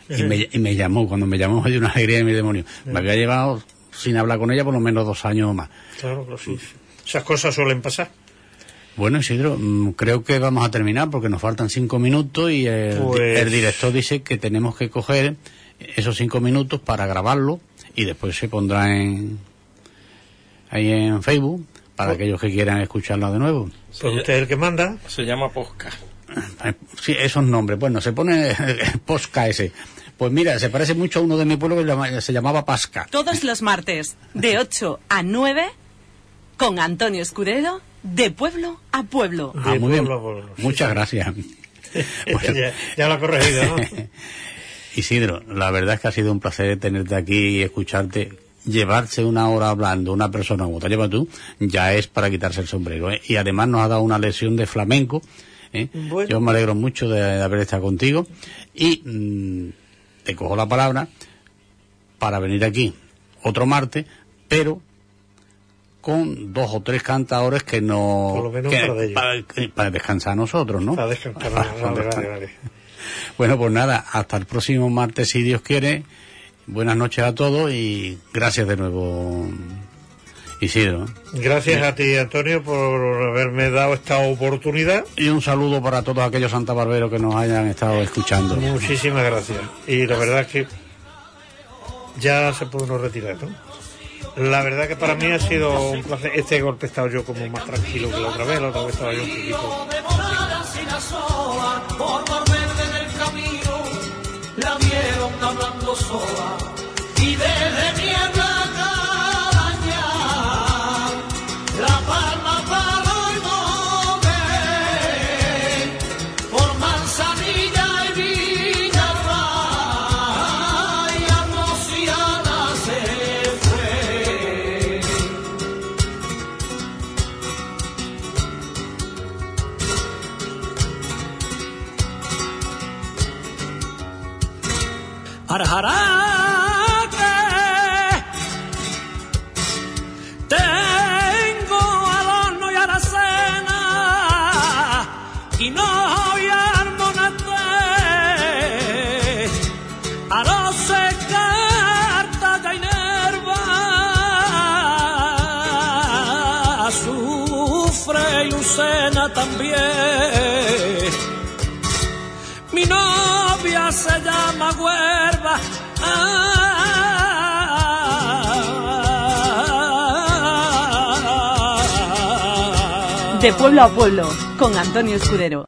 y me llamó. Cuando me llamó me dio una alegría de mi demonio. Me había llevado sin hablar con ella por lo menos 2 años o más. Claro, sí. Esas cosas suelen pasar. Bueno, Isidro, creo que vamos a terminar porque nos faltan 5 minutos y el director dice que tenemos que coger esos 5 minutos para grabarlo y después se pondrá ahí en Facebook para aquellos que quieran escucharlo de nuevo. Pues usted es el que manda. Se llama podcast. Sí, esos nombres. Bueno, se pone Posca ese. Pues mira, se parece mucho a uno de mi pueblo que se llamaba Pasca. Todos los martes, de 8 a 9, con Antonio Escudero, de pueblo a pueblo. Muy bien. Muchas gracias. Bueno, ya lo ha corregido, ¿no? Isidro, la verdad es que ha sido un placer tenerte aquí y escucharte. Llevarse 1 hora hablando una persona como te llevas tú, ya es para quitarse el sombrero, ¿eh? Y además nos ha dado una lección de flamenco, ¿eh? Bueno. Yo me alegro mucho de haber estado contigo y te cojo la palabra para venir aquí otro martes, pero con 2 o 3 cantadores que no... Por lo menos para descansar a nosotros, ¿no? Para descansar, vale. Bueno, pues nada, hasta el próximo martes, si Dios quiere. Buenas noches a todos y gracias de nuevo, Isidro. Gracias a ti, Antonio, por haberme dado esta oportunidad. Y un saludo para todos aquellos santabarberos que nos hayan estado escuchando. Muchísimas gracias. Y la verdad es que ya se puede uno retirar, ¿no? La verdad que para mí ha sido un placer. Este golpe he estado yo como más tranquilo que la otra vez estaba yo un poquito... La vieron hablando sola y desde niebla cabaña la palma para el monte por Manzanilla y Villalba y a Mociana se fue. Arjaraque, tengo al horno y aracena y no y armonate a los carta y nerva sufre y Lucena también. Mi novia se llama Huerva. De pueblo a pueblo, con Antonio Escudero.